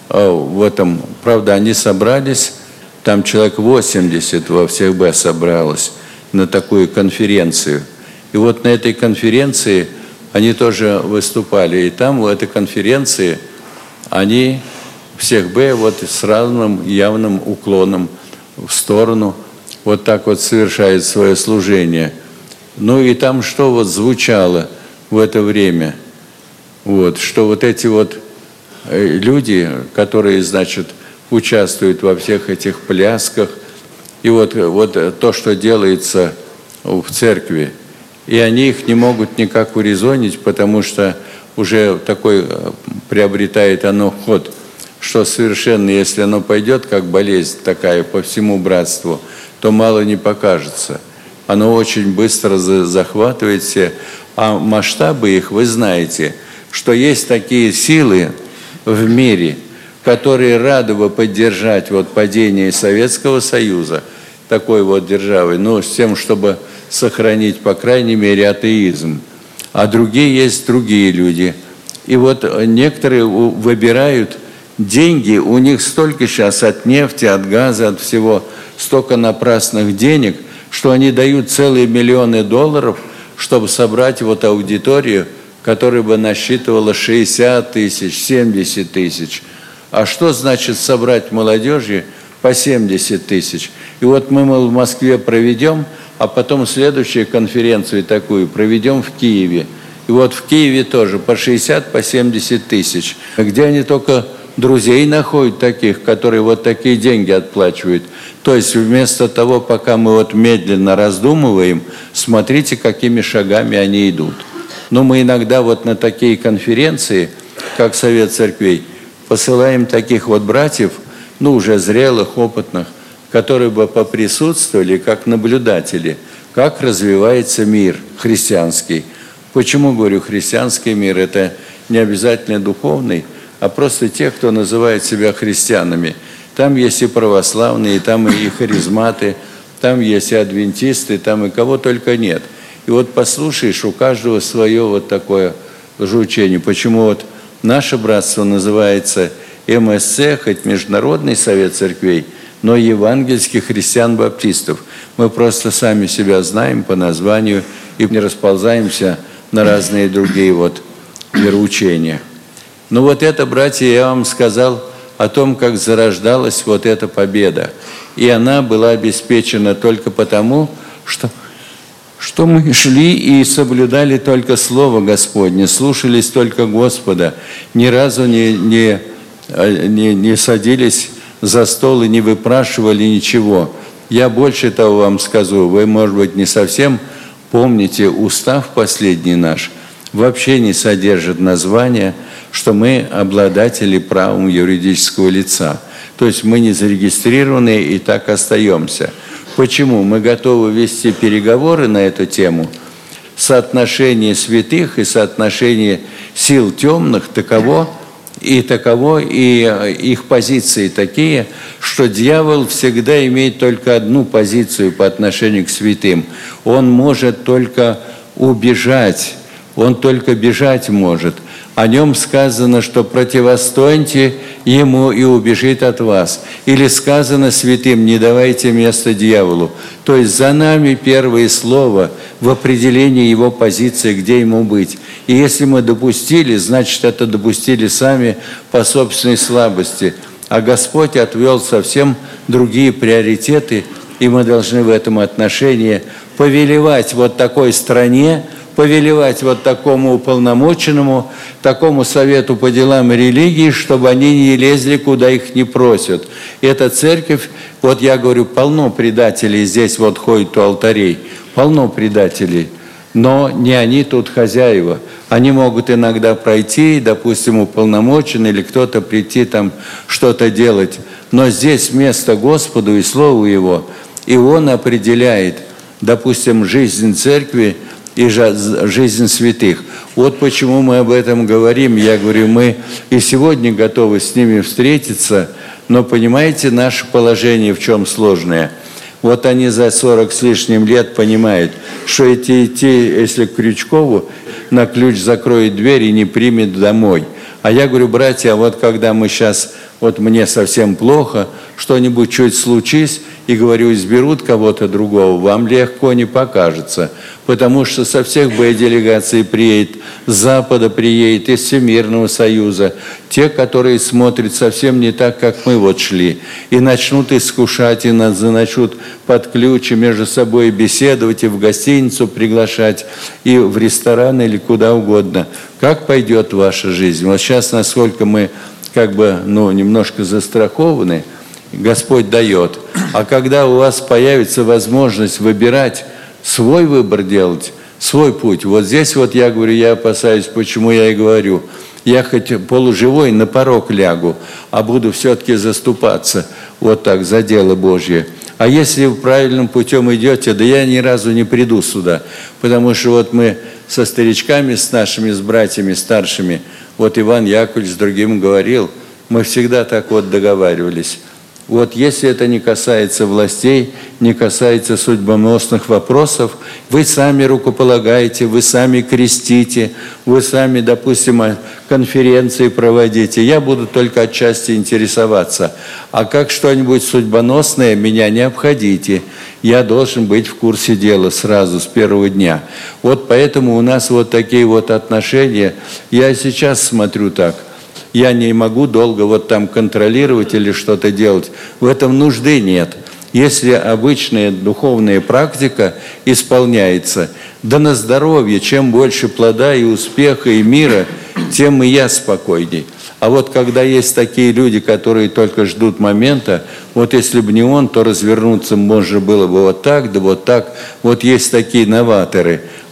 в этом, правда, они собрались, там человек 80 во всех Б собралось на такую конференцию. И вот на этой конференции они тоже выступали. И там в этой конференции они всех Б вот с разным явным уклоном в сторону вот так вот совершают свое служение. Ну и там что вот звучало в это время? Вот, что вот эти вот люди, которые, значит, участвуют во всех этих плясках, и вот то, что делается в церкви, и они их не могут никак урезонить, потому что уже такой приобретает оно ход, что совершенно, если оно пойдет, как болезнь такая по всему братству, то мало не покажется. Оно очень быстро захватывает все, а масштабы их, вы знаете, что есть такие силы в мире, которые рады бы поддержать вот падение Советского Союза, такой вот державы, но с тем, чтобы сохранить, по крайней мере, атеизм. А другие есть другие люди. И вот некоторые выбирают деньги, у них столько сейчас от нефти, от газа, от всего, столько напрасных денег, что они дают целые миллионы долларов, чтобы собрать вот аудиторию, которая бы насчитывала 60 тысяч, 70 тысяч. А что значит собрать молодежи по 70 тысяч? И вот мы в Москве проведем, а потом следующую конференцию такую проведем в Киеве. И вот в Киеве тоже по 60, по 70 тысяч. Где они только друзей находят таких, которые вот такие деньги отплачивают. То есть вместо того, пока мы вот медленно раздумываем, смотрите, какими шагами они идут. Но мы иногда вот на такие конференции, как Совет Церквей, посылаем таких вот братьев, ну, уже зрелых, опытных, которые бы поприсутствовали как наблюдатели, как развивается мир христианский. Почему говорю христианский мир? Это не обязательно духовный, а просто те, кто называет себя христианами. Там есть и православные, там и харизматы, там есть и адвентисты, там и кого только нет. И вот послушаешь, у каждого свое вот такое же учение. Почему вот наше братство называется МСЦ, хоть Международный Совет Церквей, но евангельских христиан-баптистов. Мы просто сами себя знаем по названию и не расползаемся на разные другие вот вероучения. Ну вот это, братья, я вам сказал о том, как зарождалась вот эта победа. И она была обеспечена только потому, что мы шли и соблюдали только Слово Господне, слушались только Господа, ни разу не садились за стол и не выпрашивали ничего. Я больше того вам скажу, вы, может быть, не совсем помните, устав последний наш вообще не содержит названия, что мы обладатели правом юридического лица. То есть мы не зарегистрированы и так остаемся. Почему? Мы готовы вести переговоры на эту тему. Соотношение святых и соотношение сил темных таково, и их позиции такие, что дьявол всегда имеет только одну позицию по отношению к святым. Он может только убежать, он только бежать может. О нем сказано, что противостоите ему и убежит от вас. Или сказано святым, не давайте место дьяволу. То есть за нами первое слово в определении его позиции, где ему быть. И если мы допустили, значит, это допустили сами по собственной слабости. А Господь отвел совсем другие приоритеты, и мы должны в этом отношении повелевать вот такой стране, повелевать вот такому уполномоченному, такому совету по делам религии, чтобы они не лезли, куда их не просят. Эта церковь, вот я говорю, полно предателей здесь вот ходит у алтарей, полно предателей, но не они тут хозяева. Они могут иногда пройти, допустим, уполномоченный или кто-то прийти там что-то делать, но здесь место Господу и Слову Его, и Он определяет, допустим, жизнь церкви, и жизнь святых. Вот почему мы об этом говорим. Я говорю, мы и сегодня готовы с ними встретиться, но понимаете, наше положение в чем сложное? Вот они за 40 с лишним лет понимают, что идти, если к Крючкову, на ключ закроет дверь и не примет домой. А я говорю, братья, вот когда мы сейчас, вот мне совсем плохо, что-нибудь чуть случись, и говорю, изберут кого-то другого, вам легко не покажется, потому что со всех делегаций приедет, с Запада приедет, из Всемирного Союза, те, которые смотрят совсем не так, как мы вот шли, и начнут искушать, и нас заночут под ключ, и между собой беседовать, и в гостиницу приглашать, и в ресторан, или куда угодно. Как пойдет ваша жизнь? Вот сейчас, насколько мы немножко застрахованы, Господь дает. А когда у вас появится возможность выбирать, свой выбор делать, свой путь, вот здесь вот я говорю, я опасаюсь, почему я и говорю, я хоть полуживой на порог лягу, а буду все-таки заступаться вот так за дело Божье. А если вы правильным путем идете, да я ни разу не приду сюда, потому что вот мы со старичками, с нашими, с братьями старшими, вот Иван Яковлевич с другим говорил, мы всегда так вот договаривались. Вот если это не касается властей, не касается судьбоносных вопросов, вы сами рукополагаете, вы сами крестите, вы сами, допустим, конференции проводите. Я буду только отчасти интересоваться. А как что-нибудь судьбоносное, меня не обходите. Я должен быть в курсе дела сразу, с первого дня. Вот поэтому у нас вот такие вот отношения. Я сейчас смотрю так. Я не могу долго вот там контролировать или что-то делать. В этом нужды нет. Если обычная духовная практика исполняется, да на здоровье, чем больше плода и успеха и мира, тем и я спокойней. А вот когда есть такие люди, которые только ждут момента, вот если бы не он, то развернуться можно было бы вот так, да вот так. Вот есть такие новаторы.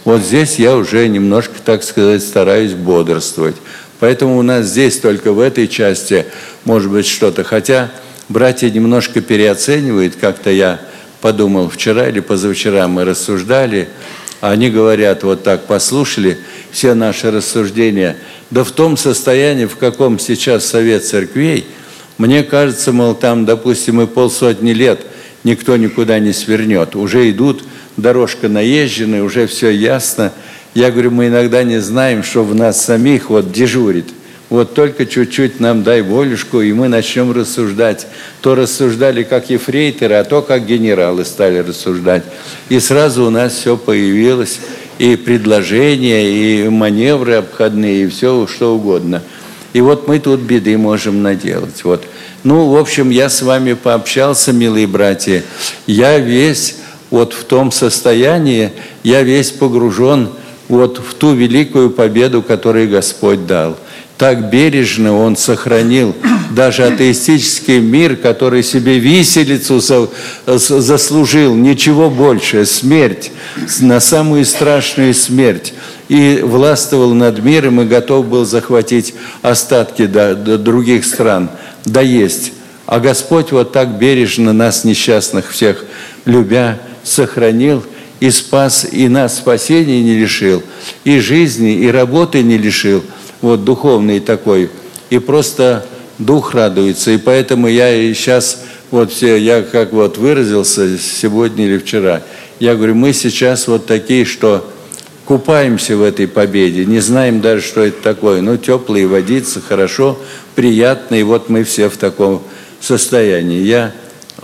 Вот здесь я уже немножко, так сказать, стараюсь бодрствовать. Поэтому у нас здесь только в этой части может быть что-то. Хотя братья немножко переоценивают, как-то я подумал, вчера или позавчера мы рассуждали, они говорят, вот так послушали все наши рассуждения, да в том состоянии, в каком сейчас совет церквей, мне кажется, мол, там, допустим, и 500 лет никто никуда не свернет. Уже идут, дорожка наезженная, уже все ясно. Я говорю, мы иногда не знаем, что в нас самих вот дежурит. Вот только чуть-чуть нам дай волюшку, и мы начнем рассуждать. То рассуждали как ефрейторы, а то как генералы стали рассуждать. И сразу у нас все появилось, и предложения, и маневры обходные, и все что угодно. И вот мы тут беды можем наделать. Вот. Ну, в общем, я с вами пообщался, милые братья. Я весь вот в том состоянии, я весь погружен вот в ту великую победу, которую Господь дал. Так бережно Он сохранил даже атеистический мир, который себе виселицу заслужил, ничего больше, смерть, на самую страшную смерть. И властвовал над миром и готов был захватить остатки до других стран, да есть. А Господь вот так бережно нас, несчастных всех, любя, сохранил и спас, и нас спасения не лишил, и жизни, и работы не лишил. Вот духовный такой, и просто дух радуется. И поэтому я и сейчас, вот все, я как вот выразился сегодня или вчера, я говорю, мы сейчас вот такие, что купаемся в этой победе, не знаем даже, что это такое. Ну, теплые водицы, хорошо, приятно, и вот мы все в таком состоянии. Я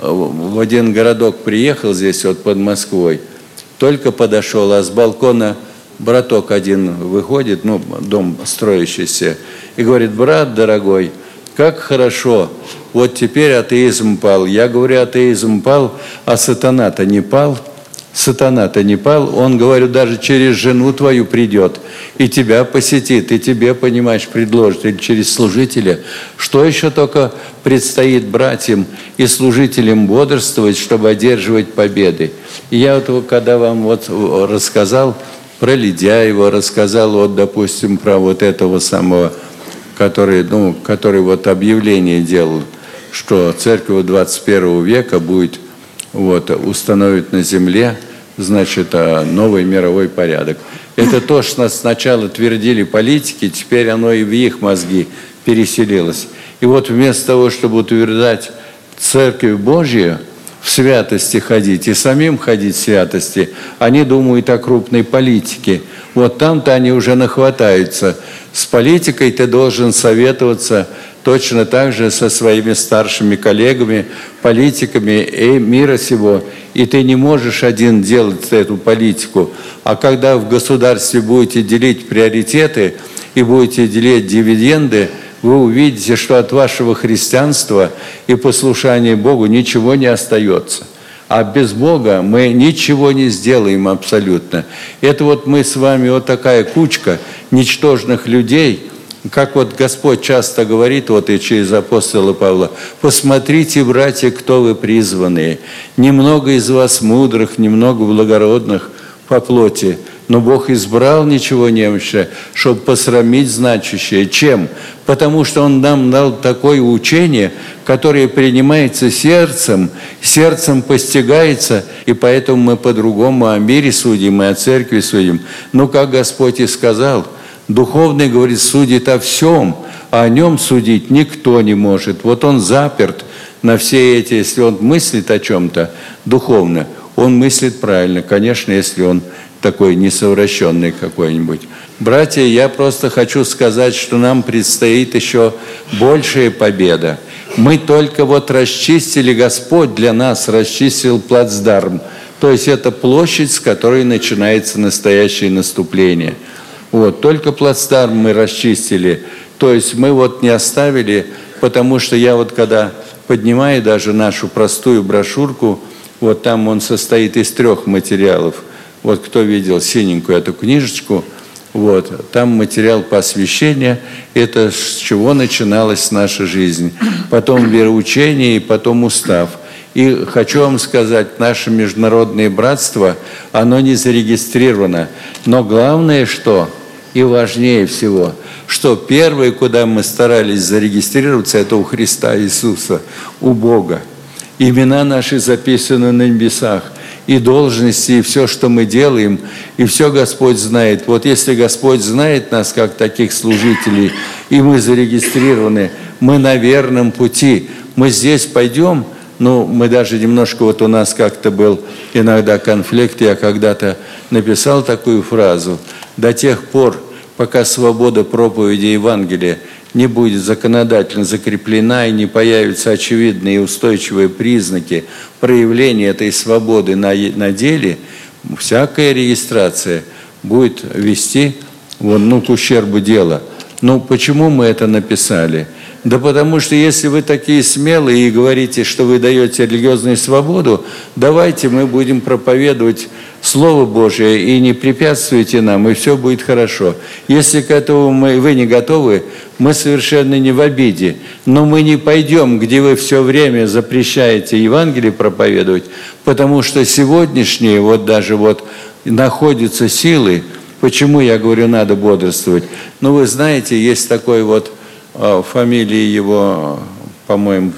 в один городок приехал здесь, вот под Москвой, только подошел, а с балкона браток один выходит, ну, дом строящийся, и говорит, брат дорогой, как хорошо, вот теперь атеизм пал. Я говорю, атеизм пал, а сатана-то не пал. Сатана-то не пал, он, говорю, даже через жену твою придет, и тебя посетит, и тебе, понимаешь, предложит, или через служителя. Что еще только предстоит братьям и служителям бодрствовать, чтобы одерживать победы? И я вот, когда вам вот рассказал про Ледяева, рассказал, вот, допустим, про вот этого самого, который вот объявление делал, что церковь 21 века будет вот, установить на земле, значит, новый мировой порядок. Это то, что сначала твердили политики, теперь оно и в их мозги переселилось. И вот вместо того, чтобы утверждать Церковь Божью, в святости ходить и самим ходить в святости, они думают о крупной политике. Вот там-то они уже нахватаются. С политикой ты должен советоваться точно так же со своими старшими коллегами, политиками мира сего. И ты не можешь один делать эту политику. А когда в государстве будете делить приоритеты и будете делить дивиденды, вы увидите, что от вашего христианства и послушания Богу ничего не остается. А без Бога мы ничего не сделаем абсолютно. Это вот мы с вами вот такая кучка ничтожных людей, как вот Господь часто говорит, вот и через апостола Павла, «Посмотрите, братья, кто вы призванные. Немного из вас мудрых, немного благородных по плоти, но Бог избрал ничего немощное, чтобы посрамить значащее». Чем? Потому что Он нам дал такое учение, которое принимается сердцем, сердцем постигается, и поэтому мы по-другому о мире судим и о церкви судим. Но, как Господь и сказал, духовный, говорит, судит о всем, а о нем судить никто не может. Вот он заперт на все эти, если он мыслит о чем-то духовно, он мыслит правильно, конечно, если он такой несовращенный какой-нибудь. Братья, я просто хочу сказать, что нам предстоит еще большая победа. Мы только вот расчистили, Господь для нас расчистил плацдарм, то есть это площадь, с которой начинается настоящее наступление. Вот, только плацдарм мы расчистили, то есть мы вот не оставили, потому что я вот когда поднимаю даже нашу простую брошюрку, вот там он состоит из 3 материалов. Вот кто видел синенькую эту книжечку, вот, там материал посвящения, это с чего начиналась наша жизнь. Потом вероучение и потом устав. И хочу вам сказать, наше международное братство, оно не зарегистрировано. Но главное, что, и важнее всего, что первое, куда мы старались зарегистрироваться, это у Христа Иисуса, у Бога. Имена наши записаны на небесах, и должности, и все, что мы делаем, и все Господь знает. Вот если Господь знает нас, как таких служителей, и мы зарегистрированы, мы на верном пути. Мы здесь пойдем, мы даже немножко, вот у нас как-то был иногда конфликт, я когда-то написал такую фразу: до тех пор, пока свобода проповеди Евангелия не будет законодательно закреплена и не появятся очевидные и устойчивые признаки проявления этой свободы на деле, всякая регистрация будет вести к ущербу дела. Почему мы это написали? Да потому что если вы такие смелые и говорите, что вы даете религиозную свободу, давайте мы будем проповедовать Слово Божие и не препятствуйте нам, и все будет хорошо. Если к этому вы не готовы, мы совершенно не в обиде. Но мы не пойдем, где вы все время запрещаете Евангелие проповедовать, потому что сегодняшние находятся силы. Почему я говорю, надо бодрствовать? Вы знаете, есть такой фамилия его, по-моему,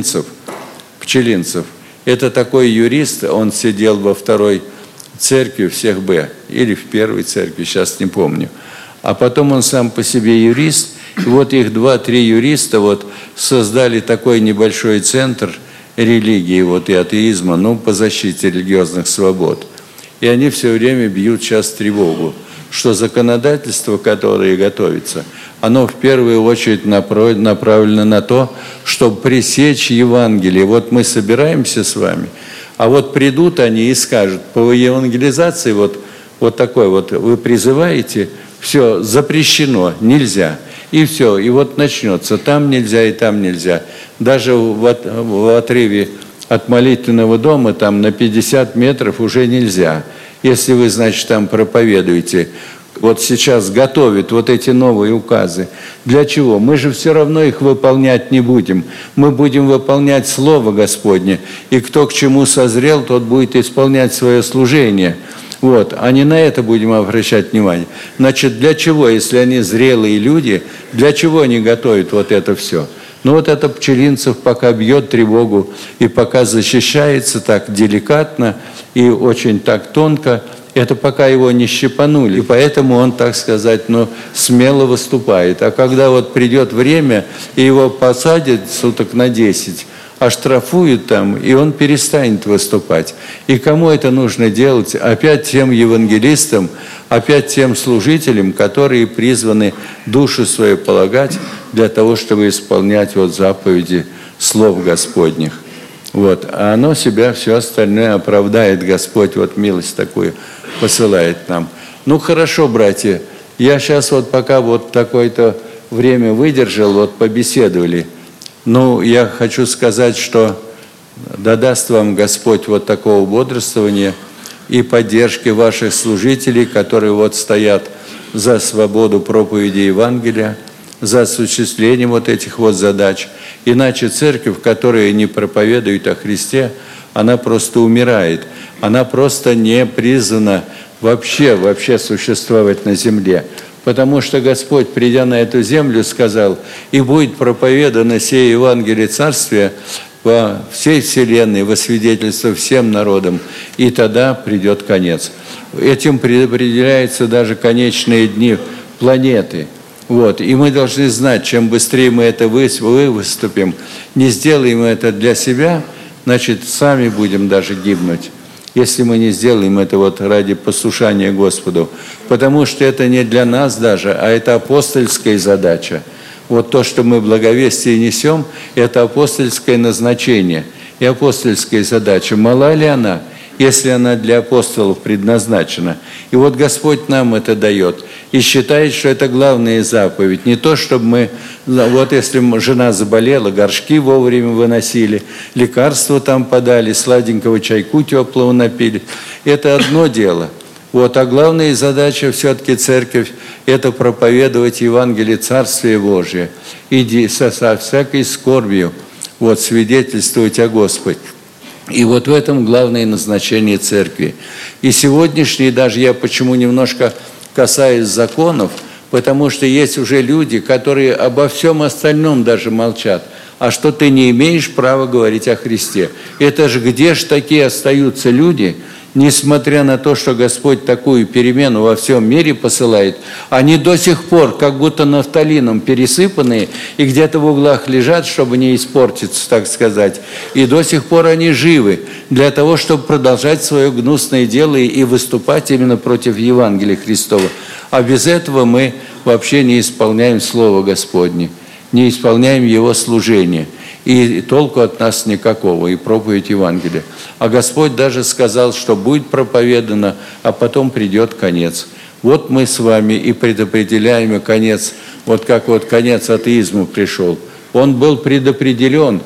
Пчелинцев. Это такой юрист, он сидел во второй церкви всех Б, или в первой церкви, сейчас не помню. А потом он сам по себе юрист, и их 2-3 юриста создали такой небольшой центр религии и атеизма, по защите религиозных свобод. И они все время бьют сейчас тревогу, что законодательство, которое готовится, оно в первую очередь направлено на то, чтобы пресечь Евангелие. Мы собираемся с вами, а придут они и скажут, по евангелизации такой вы призываете, все, запрещено, нельзя. И все, и начнется, там нельзя и там нельзя. Даже в отрыве от молитвенного дома там на 50 метров уже нельзя. Если вы, там проповедуете, сейчас готовят эти новые указы. Для чего? Мы же все равно их выполнять не будем. Мы будем выполнять Слово Господне. И кто к чему созрел, тот будет исполнять свое служение. А не на это будем обращать внимание. Значит, для чего, если они зрелые люди, для чего они готовят это все? Это Пчелинцев пока бьет тревогу и пока защищается так деликатно и очень так тонко, это пока его не щипанули. И поэтому он, так сказать, смело выступает. А когда придет время, и его посадят суток на 10, оштрафуют там, и он перестанет выступать. И кому это нужно делать? Опять тем евангелистам, опять тем служителям, которые призваны душу свою полагать для того, чтобы исполнять заповеди слов Господних. А оно себя, все остальное оправдает. Господь милость такую посылает нам. Хорошо, братья, я сейчас пока такое-то время выдержал, побеседовали. Я хочу сказать, что да даст вам Господь такого бодрствования и поддержки ваших служителей, которые стоят за свободу проповеди Евангелия, за осуществлением этих задач. Иначе церковь, которая не проповедует о Христе, она просто умирает. Она просто не призвана вообще существовать на земле. Потому что Господь, придя на эту землю, сказал: «И будет проповедано сие Евангелие Царствия по всей вселенной, во свидетельство всем народам, и тогда придет конец». Этим предопределяются даже конечные дни планеты. И мы должны знать, чем быстрее мы это выступим, не сделаем это для себя, значит, сами будем даже гибнуть, если мы не сделаем это ради послушания Господу. Потому что это не для нас даже, а это апостольская задача. То, что мы благовестие несем, это апостольское назначение и апостольская задача. Мала ли она, если она для апостолов предназначена? И Господь нам это дает. И считает, что это главная заповедь. Не то, чтобы мы, если жена заболела, горшки вовремя выносили, лекарства там подали, сладенького чайку теплого напили. Это одно дело. А главная задача все-таки церковь – это проповедовать Евангелие Царствия Божия. И со всякой скорбью свидетельствовать о Господе. И вот в этом главное назначение церкви. И сегодняшний, даже я почему немножко касаюсь законов, потому что есть уже люди, которые обо всем остальном даже молчат. А что ты не имеешь права говорить о Христе? Это же где ж такие остаются люди, несмотря на то, что Господь такую перемену во всем мире посылает, они до сих пор как будто нафталином пересыпанные и где-то в углах лежат, чтобы не испортиться, так сказать. И до сих пор они живы для того, чтобы продолжать свое гнусное дело и выступать именно против Евангелия Христова. А без этого мы вообще не исполняем Слово Господне, не исполняем Его служение. И толку от нас никакого, и проповедь Евангелия. А Господь даже сказал, что будет проповедано, а потом придет конец. Вот мы с вами и предопределяем конец, вот как вот конец атеизму пришел. Он был предопределен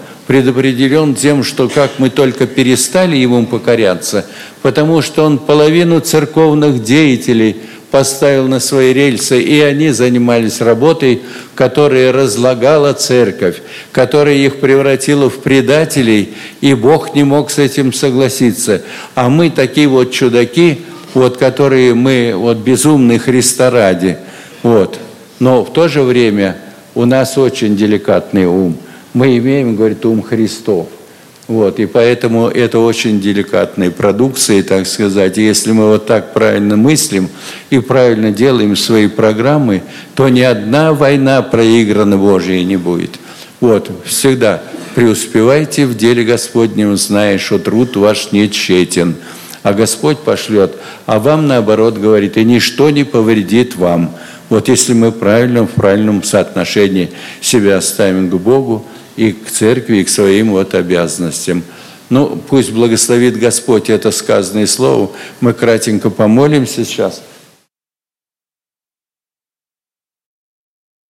тем, что как мы только перестали ему покоряться, потому что он половину церковных деятелей поставил на свои рельсы, и они занимались работой, которая разлагала церковь, которая их превратила в предателей, и Бог не мог с этим согласиться. А мы такие вот чудаки, вот, которые мы вот безумны Христа ради. Вот. Но в то же время у нас очень деликатный ум. Мы имеем, говорит, ум Христов. Вот, и поэтому это очень деликатные продукции, так сказать. И если мы вот так правильно мыслим и правильно делаем свои программы, то ни одна война проиграна Божией не будет. Вот, всегда преуспевайте в деле Господнем, зная, что труд ваш не тщетен. А Господь пошлет, а вам наоборот говорит, и ничто не повредит вам. Вот если мы в правильном соотношении себя ставим к Богу, и к церкви, и к своим вот обязанностям. Ну, пусть благословит Господь это сказанное слово. Мы кратенько помолимся сейчас.